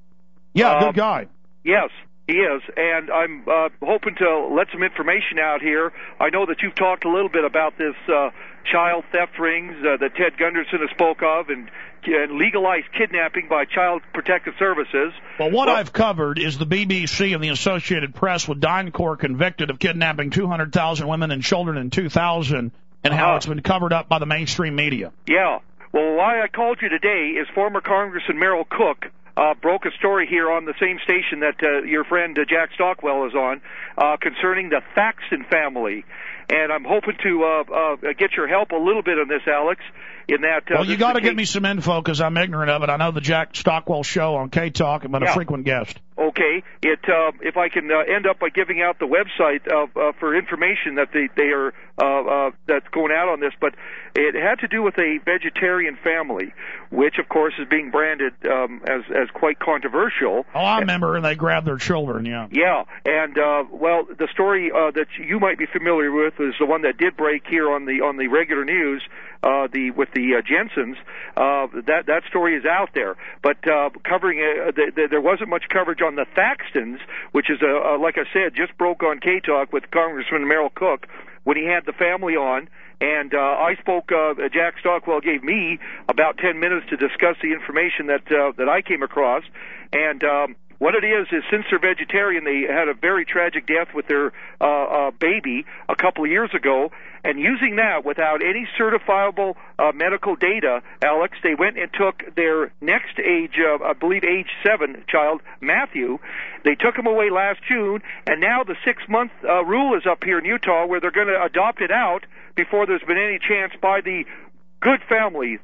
Yeah, good guy. Yes, he is, and I'm hoping to let some information out here. I know that you've talked a little bit about this child theft rings that Ted Gunderson has spoke of, and legalized kidnapping by Child Protective Services. Well, I've covered is the BBC and the Associated Press with DynCorp convicted of kidnapping 200,000 women and children in 2000, and how it's been covered up by the mainstream media. Yeah. Well, why I called you today is former Congressman Merrill Cook broke a story here on the same station that your friend Jack Stockwell is on concerning the Thaxton family. And I'm hoping to get your help a little bit on this, Alex, in that... well, you got to get me some info because I'm ignorant of it. I know the Jack Stockwell show on K-Talk. I'm a frequent guest. Okay. If I can end up by giving out the website for information that they are that's going out on this, but it had to do with a vegetarian family, which, of course, is being branded as quite controversial. Oh, I remember, and they grabbed their children, yeah. Yeah, and, well, the story that you might be familiar with is the one that did break here on the regular news, with the Jensens. That story is out there, but covering there wasn't much coverage on the Thaxtons, which is like I said, just broke on K-Talk with Congressman Merrill Cook when he had the family on. And I spoke. Jack Stockwell gave me about 10 minutes to discuss the information that I came across, and. What it is since they're vegetarian, they had a very tragic death with their baby a couple of years ago, and using that without any certifiable medical data, Alex, they went and took their next age, I believe age 7 child, Matthew. They took him away last June, and now the 6-month rule is up here in Utah where they're going to adopt it out before there's been any chance by the good family.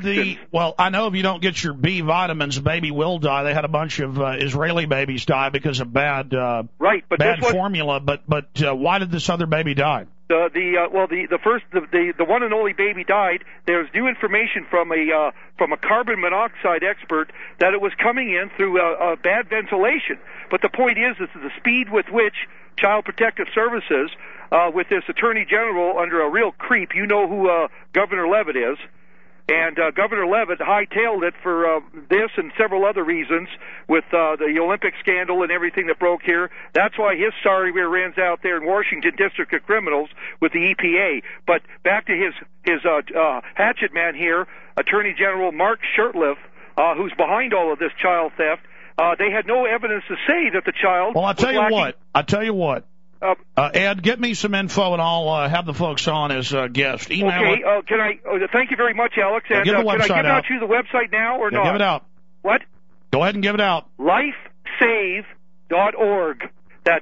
Well, I know if you don't get your B vitamins, the baby will die. They had a bunch of Israeli babies die because of bad formula. But why did this other baby die? The one and only baby died. There's new information from a carbon monoxide expert that it was coming in through bad ventilation. But the point is the speed with which Child Protective Services, with this Attorney General under a real creep, you know who Governor Levitt is. And Governor Levitt hightailed it for this and several other reasons with the Olympic scandal and everything that broke here. That's why his sorry rear ends out there in Washington District of Criminals with the EPA. But back to his hatchet man here, Attorney General Mark Shurtleff, who's behind all of this child theft. They had no evidence to say that the child. Well, I tell you what. Ed, get me some info, and I'll have the folks on as guests. Email okay, can I? thank you very much, Alex. And can I give out you the website now or not? Give it out. What? Go ahead and give it out. LifeSave.org. That's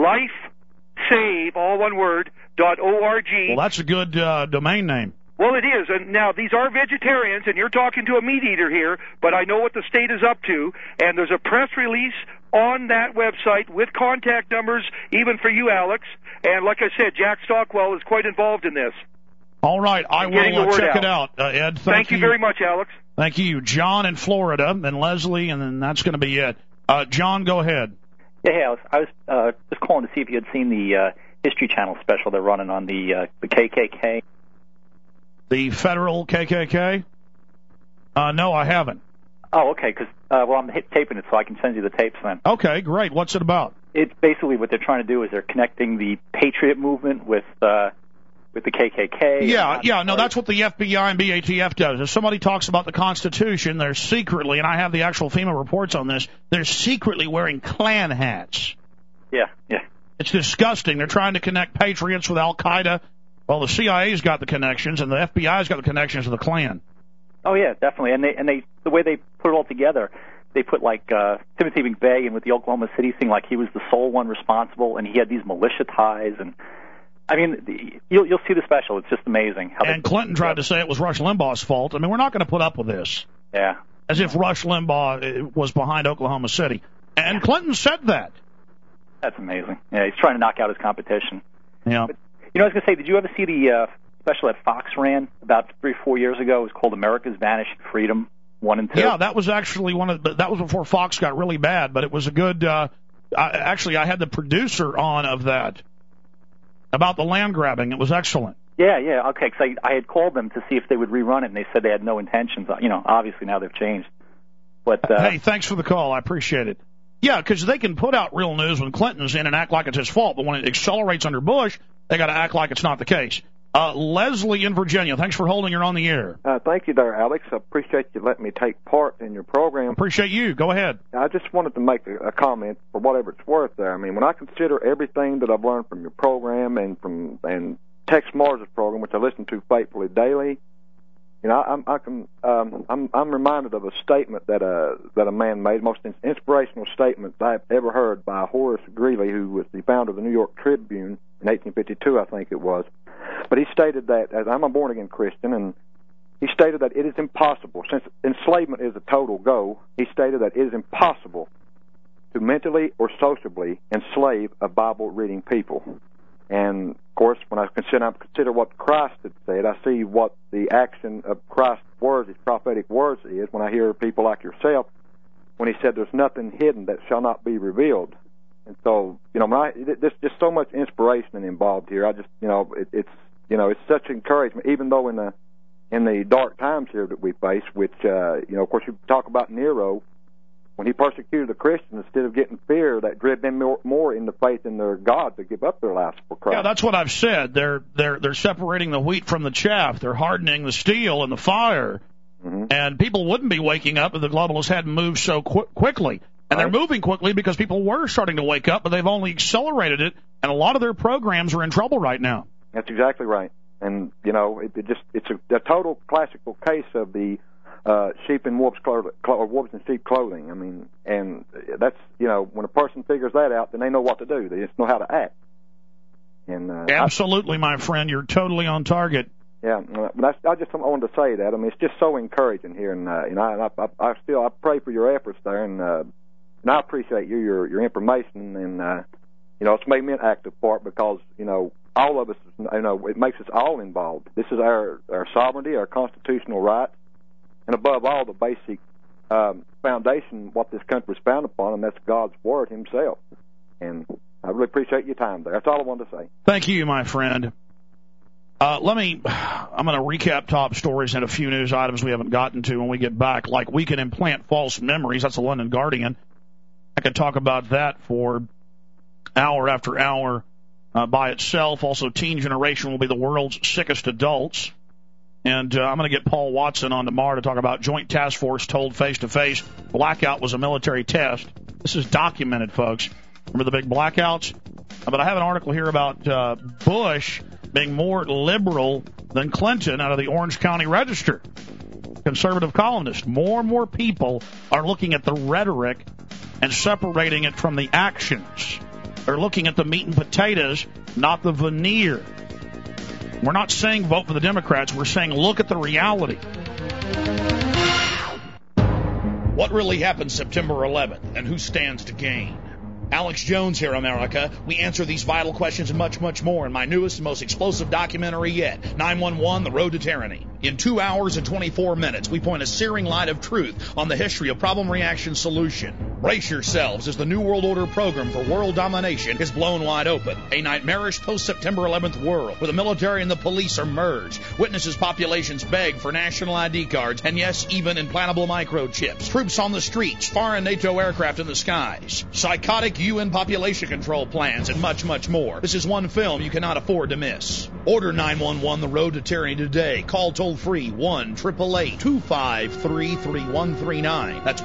LifeSave, all one word, .org. Well, that's a good domain name. Well, it is. And now, these are vegetarians, and you're talking to a meat eater here, but I know what the state is up to, and there's a press release on that website with contact numbers, even for you, Alex. And like I said, Jack Stockwell is quite involved in this. All right, I will check it out. Ed, thank you very much, Alex. Thank you. John in Florida, and Leslie, and then that's going to be it. John, go ahead. Yeah, hey, Alex. I was just calling to see if you had seen the History Channel special they're running on the KKK. The federal KKK? No, I haven't. Oh, okay, because I'm taping it so I can send you the tapes then. Okay, great. What's it about? It's basically what they're trying to do is they're connecting the Patriot movement with the KKK. Yeah, no, that's what the FBI and BATF does. If somebody talks about the Constitution, they're secretly, and I have the actual FEMA reports on this, they're secretly wearing Klan hats. Yeah. It's disgusting. They're trying to connect patriots with Al-Qaeda. Well, the CIA's got the connections, and the FBI's got the connections to the Klan. Oh yeah, definitely. And they the way they put it all together, they put like Timothy McVeigh in with the Oklahoma City thing, like he was the sole one responsible, and he had these militia ties. And I mean, you'll see the special. It's just amazing. And Clinton tried to say it was Rush Limbaugh's fault. I mean, we're not going to put up with this. Yeah. As if Rush Limbaugh was behind Oklahoma City. And Clinton said that. That's amazing. Yeah, he's trying to knock out his competition. Yeah. But, I was going to say, did you ever see the special that Fox ran about 3 or 4 years ago? It was called America's Vanishing Freedom 1 and 2. Yeah, that was actually that was before Fox got really bad, but it was a good. I had the producer on of that about the land grabbing. It was excellent. Yeah, okay. Because I had called them to see if they would rerun it, and they said they had no intentions. Obviously now they've changed. But hey, thanks for the call. I appreciate it. Yeah, because they can put out real news when Clinton's in and act like it's his fault, but when it accelerates under Bush, they got to act like it's not the case. Leslie in Virginia, thanks for holding. You're on the air. Thank you there, Alex. I appreciate you letting me take part in your program. Appreciate you. Go ahead. I just wanted to make a comment for whatever it's worth there. I mean, when I consider everything that I've learned from your program and Tex Mars' program, which I listen to faithfully daily, I'm reminded of a statement that a man made, most inspirational statement I've ever heard by Horace Greeley, who was the founder of the New York Tribune in 1852, I think it was. But he stated that, as I'm a born-again Christian, and he stated that it is impossible, since enslavement is a total go, he stated that it is impossible to mentally or sociably enslave a Bible-reading people. And, of course, when I consider what Christ had said, I see what the action of Christ's words, his prophetic words, is when I hear people like yourself, when he said there's nothing hidden that shall not be revealed. And so, there's just so much inspiration involved here. I just, it's such encouragement, even though in the dark times here that we face, which, of course, you talk about Nero, when he persecuted the Christians, instead of getting fear, that drove them more into faith in their God to give up their lives for Christ. Yeah, that's what I've said. They're separating the wheat from the chaff. They're hardening the steel in the fire. Mm-hmm. And people wouldn't be waking up if the globalists hadn't moved so quickly. And they're moving quickly because people were starting to wake up, but they've only accelerated it, and a lot of their programs are in trouble right now. That's exactly right. And, it's a total classical case of the sheep and wolves and sheep clothing. I mean, and that's, when a person figures that out, then they know what to do. They just know how to act. And absolutely, my friend, you're totally on target. Yeah, I just wanted to say that. I mean, it's just so encouraging here, and I pray for your efforts there, and I appreciate your information, and it's made me an active part because all of us, it makes us all involved. This is our sovereignty, our constitutional rights, and above all, the basic foundation, what this country was founded upon, and that's God's Word Himself. And I really appreciate your time there. That's all I wanted to say. Thank you, my friend. I'm going to recap top stories and a few news items we haven't gotten to when we get back, like we can implant false memories. That's the London Guardian. I could talk about that for hour after hour by itself. Also, teen generation will be the world's sickest adults. And I'm going to get Paul Watson on tomorrow to talk about Joint Task Force told face-to-face blackout was a military test. This is documented, folks. Remember the big blackouts? But I have an article here about Bush being more liberal than Clinton out of the Orange County Register. Conservative columnist. More and more people are looking at the rhetoric and separating it from the actions. They're looking at the meat and potatoes, not the veneer. We're not saying vote for the Democrats. We're saying look at the reality. What really happened September 11th, and who stands to gain? Alex Jones here, America. We answer these vital questions and much, much more in my newest and most explosive documentary yet, 911, The Road to Tyranny. In 2 hours and 24 minutes, we point a searing light of truth on the history of problem, reaction, solution. Brace yourselves as the New World Order program for world domination is blown wide open. A nightmarish post-September 11th world where the military and the police are merged. Witnesses populations beg for national ID cards, and yes, even implantable microchips. Troops on the streets, foreign NATO aircraft in the skies. Psychotic UN population control plans, and much, much more. This is one film you cannot afford to miss. Order 911 The Road to Tyranny today. Call toll-free 1-888-253-3139. That's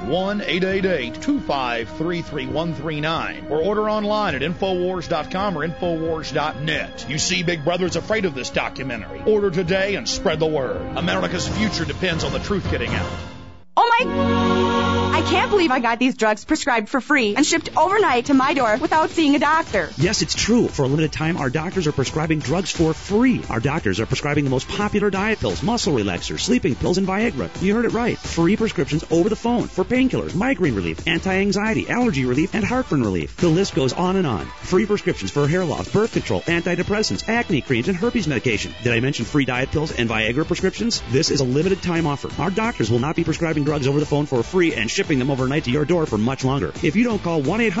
1-888-253-3139. Or order online at Infowars.com or Infowars.net. You see, Big Brother's afraid of this documentary. Order today and spread the word. America's future depends on the truth getting out. Oh my... I can't believe I got these drugs prescribed for free and shipped overnight to my door without seeing a doctor. Yes, it's true. For a limited time, our doctors are prescribing drugs for free. Our doctors are prescribing the most popular diet pills, muscle relaxers, sleeping pills, and Viagra. You heard it right. Free prescriptions over the phone for painkillers, migraine relief, anti-anxiety, allergy relief, and heartburn relief. The list goes on and on. Free prescriptions for hair loss, birth control, antidepressants, acne creams, and herpes medication. Did I mention free diet pills and Viagra prescriptions? This is a limited time offer. Our doctors will not be prescribing drugs over the phone for free and shipping them overnight to your door for much longer. If you don't call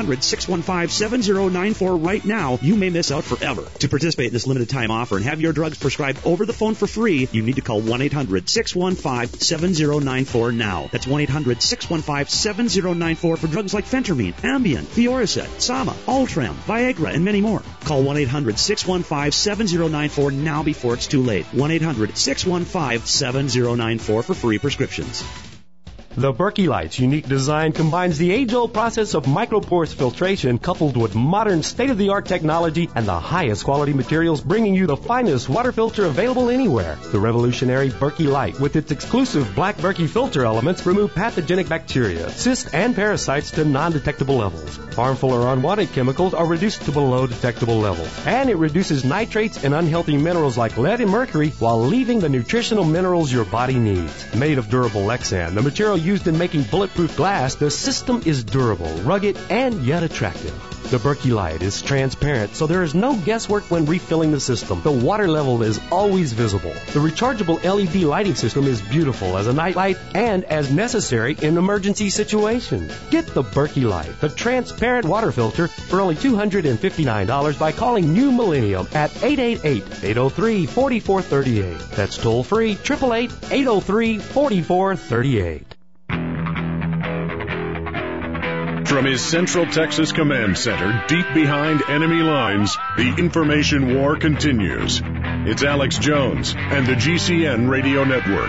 1-800-615-7094 right now, you may miss out forever. To participate in this limited time offer and have your drugs prescribed over the phone for free, you need to call 1-800-615-7094 now. That's 1-800-615-7094 for drugs like Phentermine, Ambien, Fioricet, Sama, Ultram, Viagra, and many more. Call 1-800-615-7094 now before it's too late. 1-800-615-7094 for free prescriptions. The Berkey Light's unique design combines the age-old process of micropores filtration coupled with modern state-of-the-art technology and the highest quality materials, bringing you the finest water filter available anywhere. The revolutionary Berkey Light, with its exclusive black Berkey filter elements, remove pathogenic bacteria, cysts, and parasites to non-detectable levels. Harmful or unwanted chemicals are reduced to below detectable levels. And it reduces nitrates and unhealthy minerals like lead and mercury while leaving the nutritional minerals your body needs. Made of durable Lexan, the material used in making bulletproof glass, the system is durable, rugged, and yet attractive. The Berkey Light is transparent, so there is no guesswork when refilling the system. The water level is always visible. The rechargeable LED lighting system is beautiful as a night light and as necessary in emergency situations. Get the Berkey Light, the transparent water filter, for only $259 by calling New Millennium at 888-803-4438. That's toll free, 888-803-4438. From his Central Texas Command Center, deep behind enemy lines, the information war continues. It's Alex Jones and the GCN Radio Network.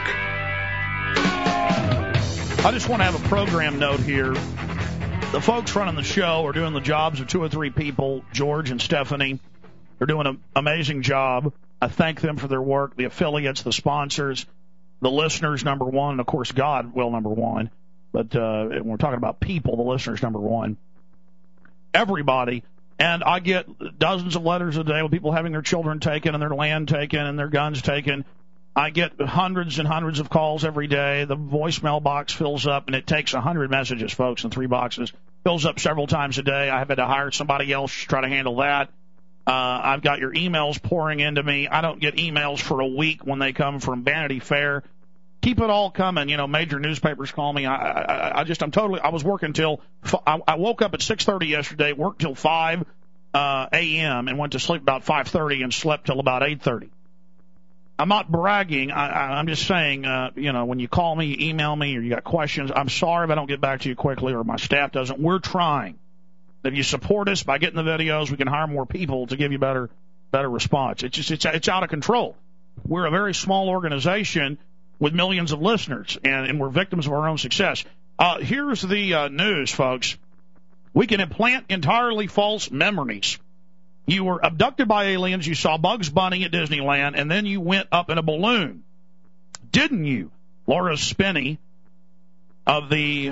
I just want to have a program note here. The folks running the show are doing the jobs of 2 or 3 people, George and Stephanie. They're doing an amazing job. I thank them for their work, the affiliates, the sponsors, the listeners, number one, and, of course, God, well, number one. But when we're talking about people, the listeners, number one. Everybody. And I get dozens of letters a day with people having their children taken and their land taken and their guns taken. I get hundreds and hundreds of calls every day. The voicemail box fills up, and it takes 100 messages, folks, in 3 boxes. Fills up several times a day. I have had to hire somebody else to try to handle that. I've got your emails pouring into me. I don't get emails for a week when they come from Vanity Fair. Keep it all coming. You know, major newspapers call me. I was working till, I woke up at 6:30 yesterday, worked till 5 a.m. and went to sleep about 5:30 and slept till about 8:30. I'm not bragging. I'm just saying, when you call me, you email me, or you got questions, I'm sorry if I don't get back to you quickly or my staff doesn't. We're trying. If you support us by getting the videos, we can hire more people to give you better response. It's out of control. We're a very small organization with millions of listeners, and we're victims of our own success. Here's the news, folks. We can implant entirely false memories. You were abducted by aliens, you saw Bugs Bunny at Disneyland, and then you went up in a balloon. Didn't you? Laura Spinney of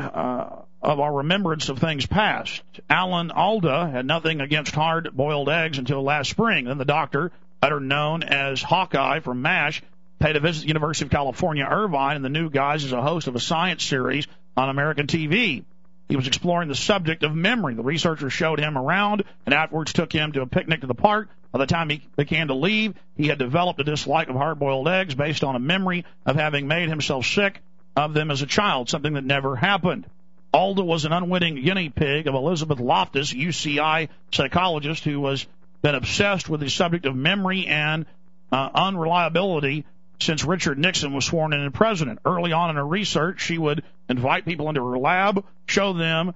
our Remembrance of Things Past. Alan Alda had nothing against hard-boiled eggs until last spring. Then the doctor, better known as Hawkeye from MASH, paid a visit to the University of California, Irvine, and the new guys as a host of a science series on American TV. He was exploring the subject of memory. The researchers showed him around and afterwards took him to a picnic to the park. By the time he began to leave, he had developed a dislike of hard-boiled eggs based on a memory of having made himself sick of them as a child, something that never happened. Alda was an unwitting guinea pig of Elizabeth Loftus, UCI psychologist who was been obsessed with the subject of memory and unreliability since Richard Nixon was sworn in as president. Early on in her research, she would invite people into her lab, show them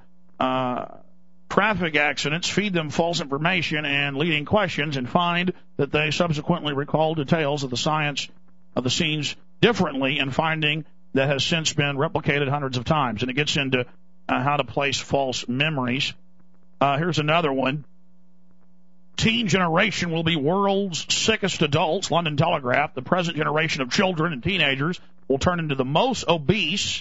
traffic accidents, feed them false information and leading questions, and find that they subsequently recalled details of the science of the scenes differently, and finding that has since been replicated hundreds of times. And it gets into how to place false memories. Here's another one. Teen generation will be world's sickest adults. London Telegraph. The present generation of children and teenagers will turn into the most obese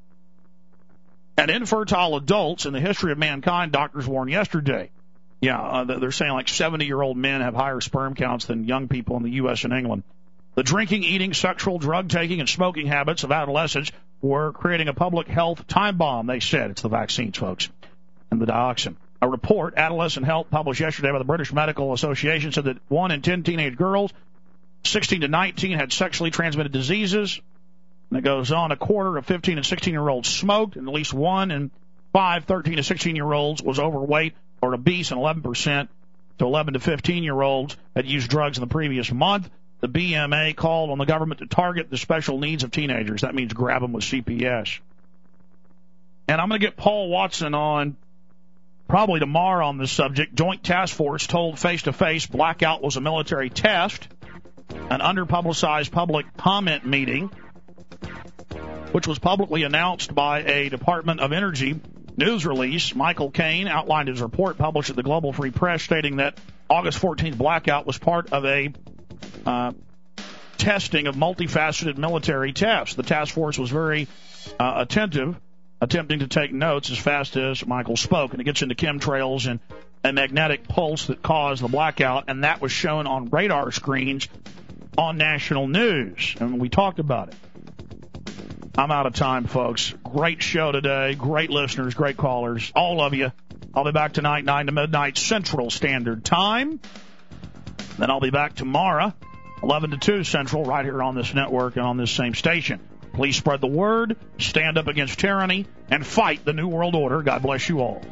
and infertile adults in the history of mankind, doctors warned yesterday. Yeah, they're saying like 70-year-old men have higher sperm counts than young people in the U.S. and England. The drinking, eating, sexual, drug-taking, and smoking habits of adolescents were creating a public health time bomb, they said. It's the vaccines, folks, and the dioxin. A report, Adolescent Health, published yesterday by the British Medical Association, said that 1 in 10 teenage girls, 16 to 19, had sexually transmitted diseases. And it goes on, a quarter of 15 and 16-year-olds smoked, and at least 1 in 5 13 to 16-year-olds was overweight or obese, and 11% to 11 to 15-year-olds had used drugs in the previous month. The BMA called on the government to target the special needs of teenagers. That means grab them with CPS. And I'm going to get Paul Watson on probably tomorrow on this subject. Joint Task Force told face-to-face blackout was a military test. An underpublicized public comment meeting, which was publicly announced by a Department of Energy news release. Michael Caine outlined his report published at the Global Free Press, stating that August 14th blackout was part of a testing of multifaceted military tests. The task force was very attentive, attempting to take notes as fast as Michael spoke. And it gets into chemtrails and a magnetic pulse that caused the blackout, and that was shown on radar screens on national news. And we talked about it. I'm out of time, folks. Great show today. Great listeners, great callers. All of you. I'll be back tonight, 9 to midnight Central Standard Time. Then I'll be back tomorrow, 11 to 2 Central, right here on this network and on this same station. Please spread the word, stand up against tyranny, and fight the New World Order. God bless you all.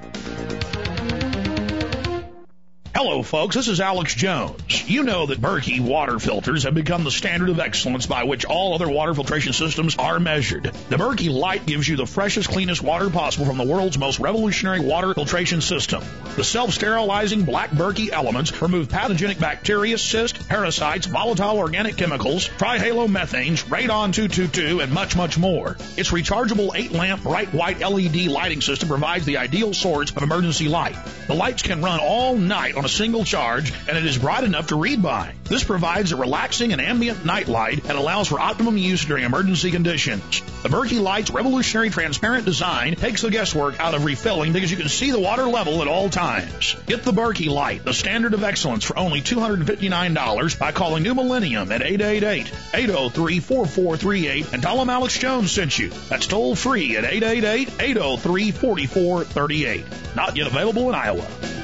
Hello, folks. This is Alex Jones. You know that Berkey water filters have become the standard of excellence by which all other water filtration systems are measured. The Berkey Light gives you the freshest, cleanest water possible from the world's most revolutionary water filtration system. The self-sterilizing black Berkey elements remove pathogenic bacteria, cysts, parasites, volatile organic chemicals, trihalomethanes, radon-222, and much, much more. Its rechargeable 8-lamp bright white LED lighting system provides the ideal source of emergency light. The lights can run all night on a single charge, and it is bright enough to read by. This provides a relaxing and ambient night light and allows for optimum use during emergency conditions. The Berkey Light's revolutionary transparent design takes the guesswork out of refilling because you can see the water level at all times. Get the Berkey Light, the standard of excellence, for only $259 by calling New Millennium at 888-803-4438 and tell them Alex Jones sent you. That's toll free at 888-803-4438. Not yet available in Iowa.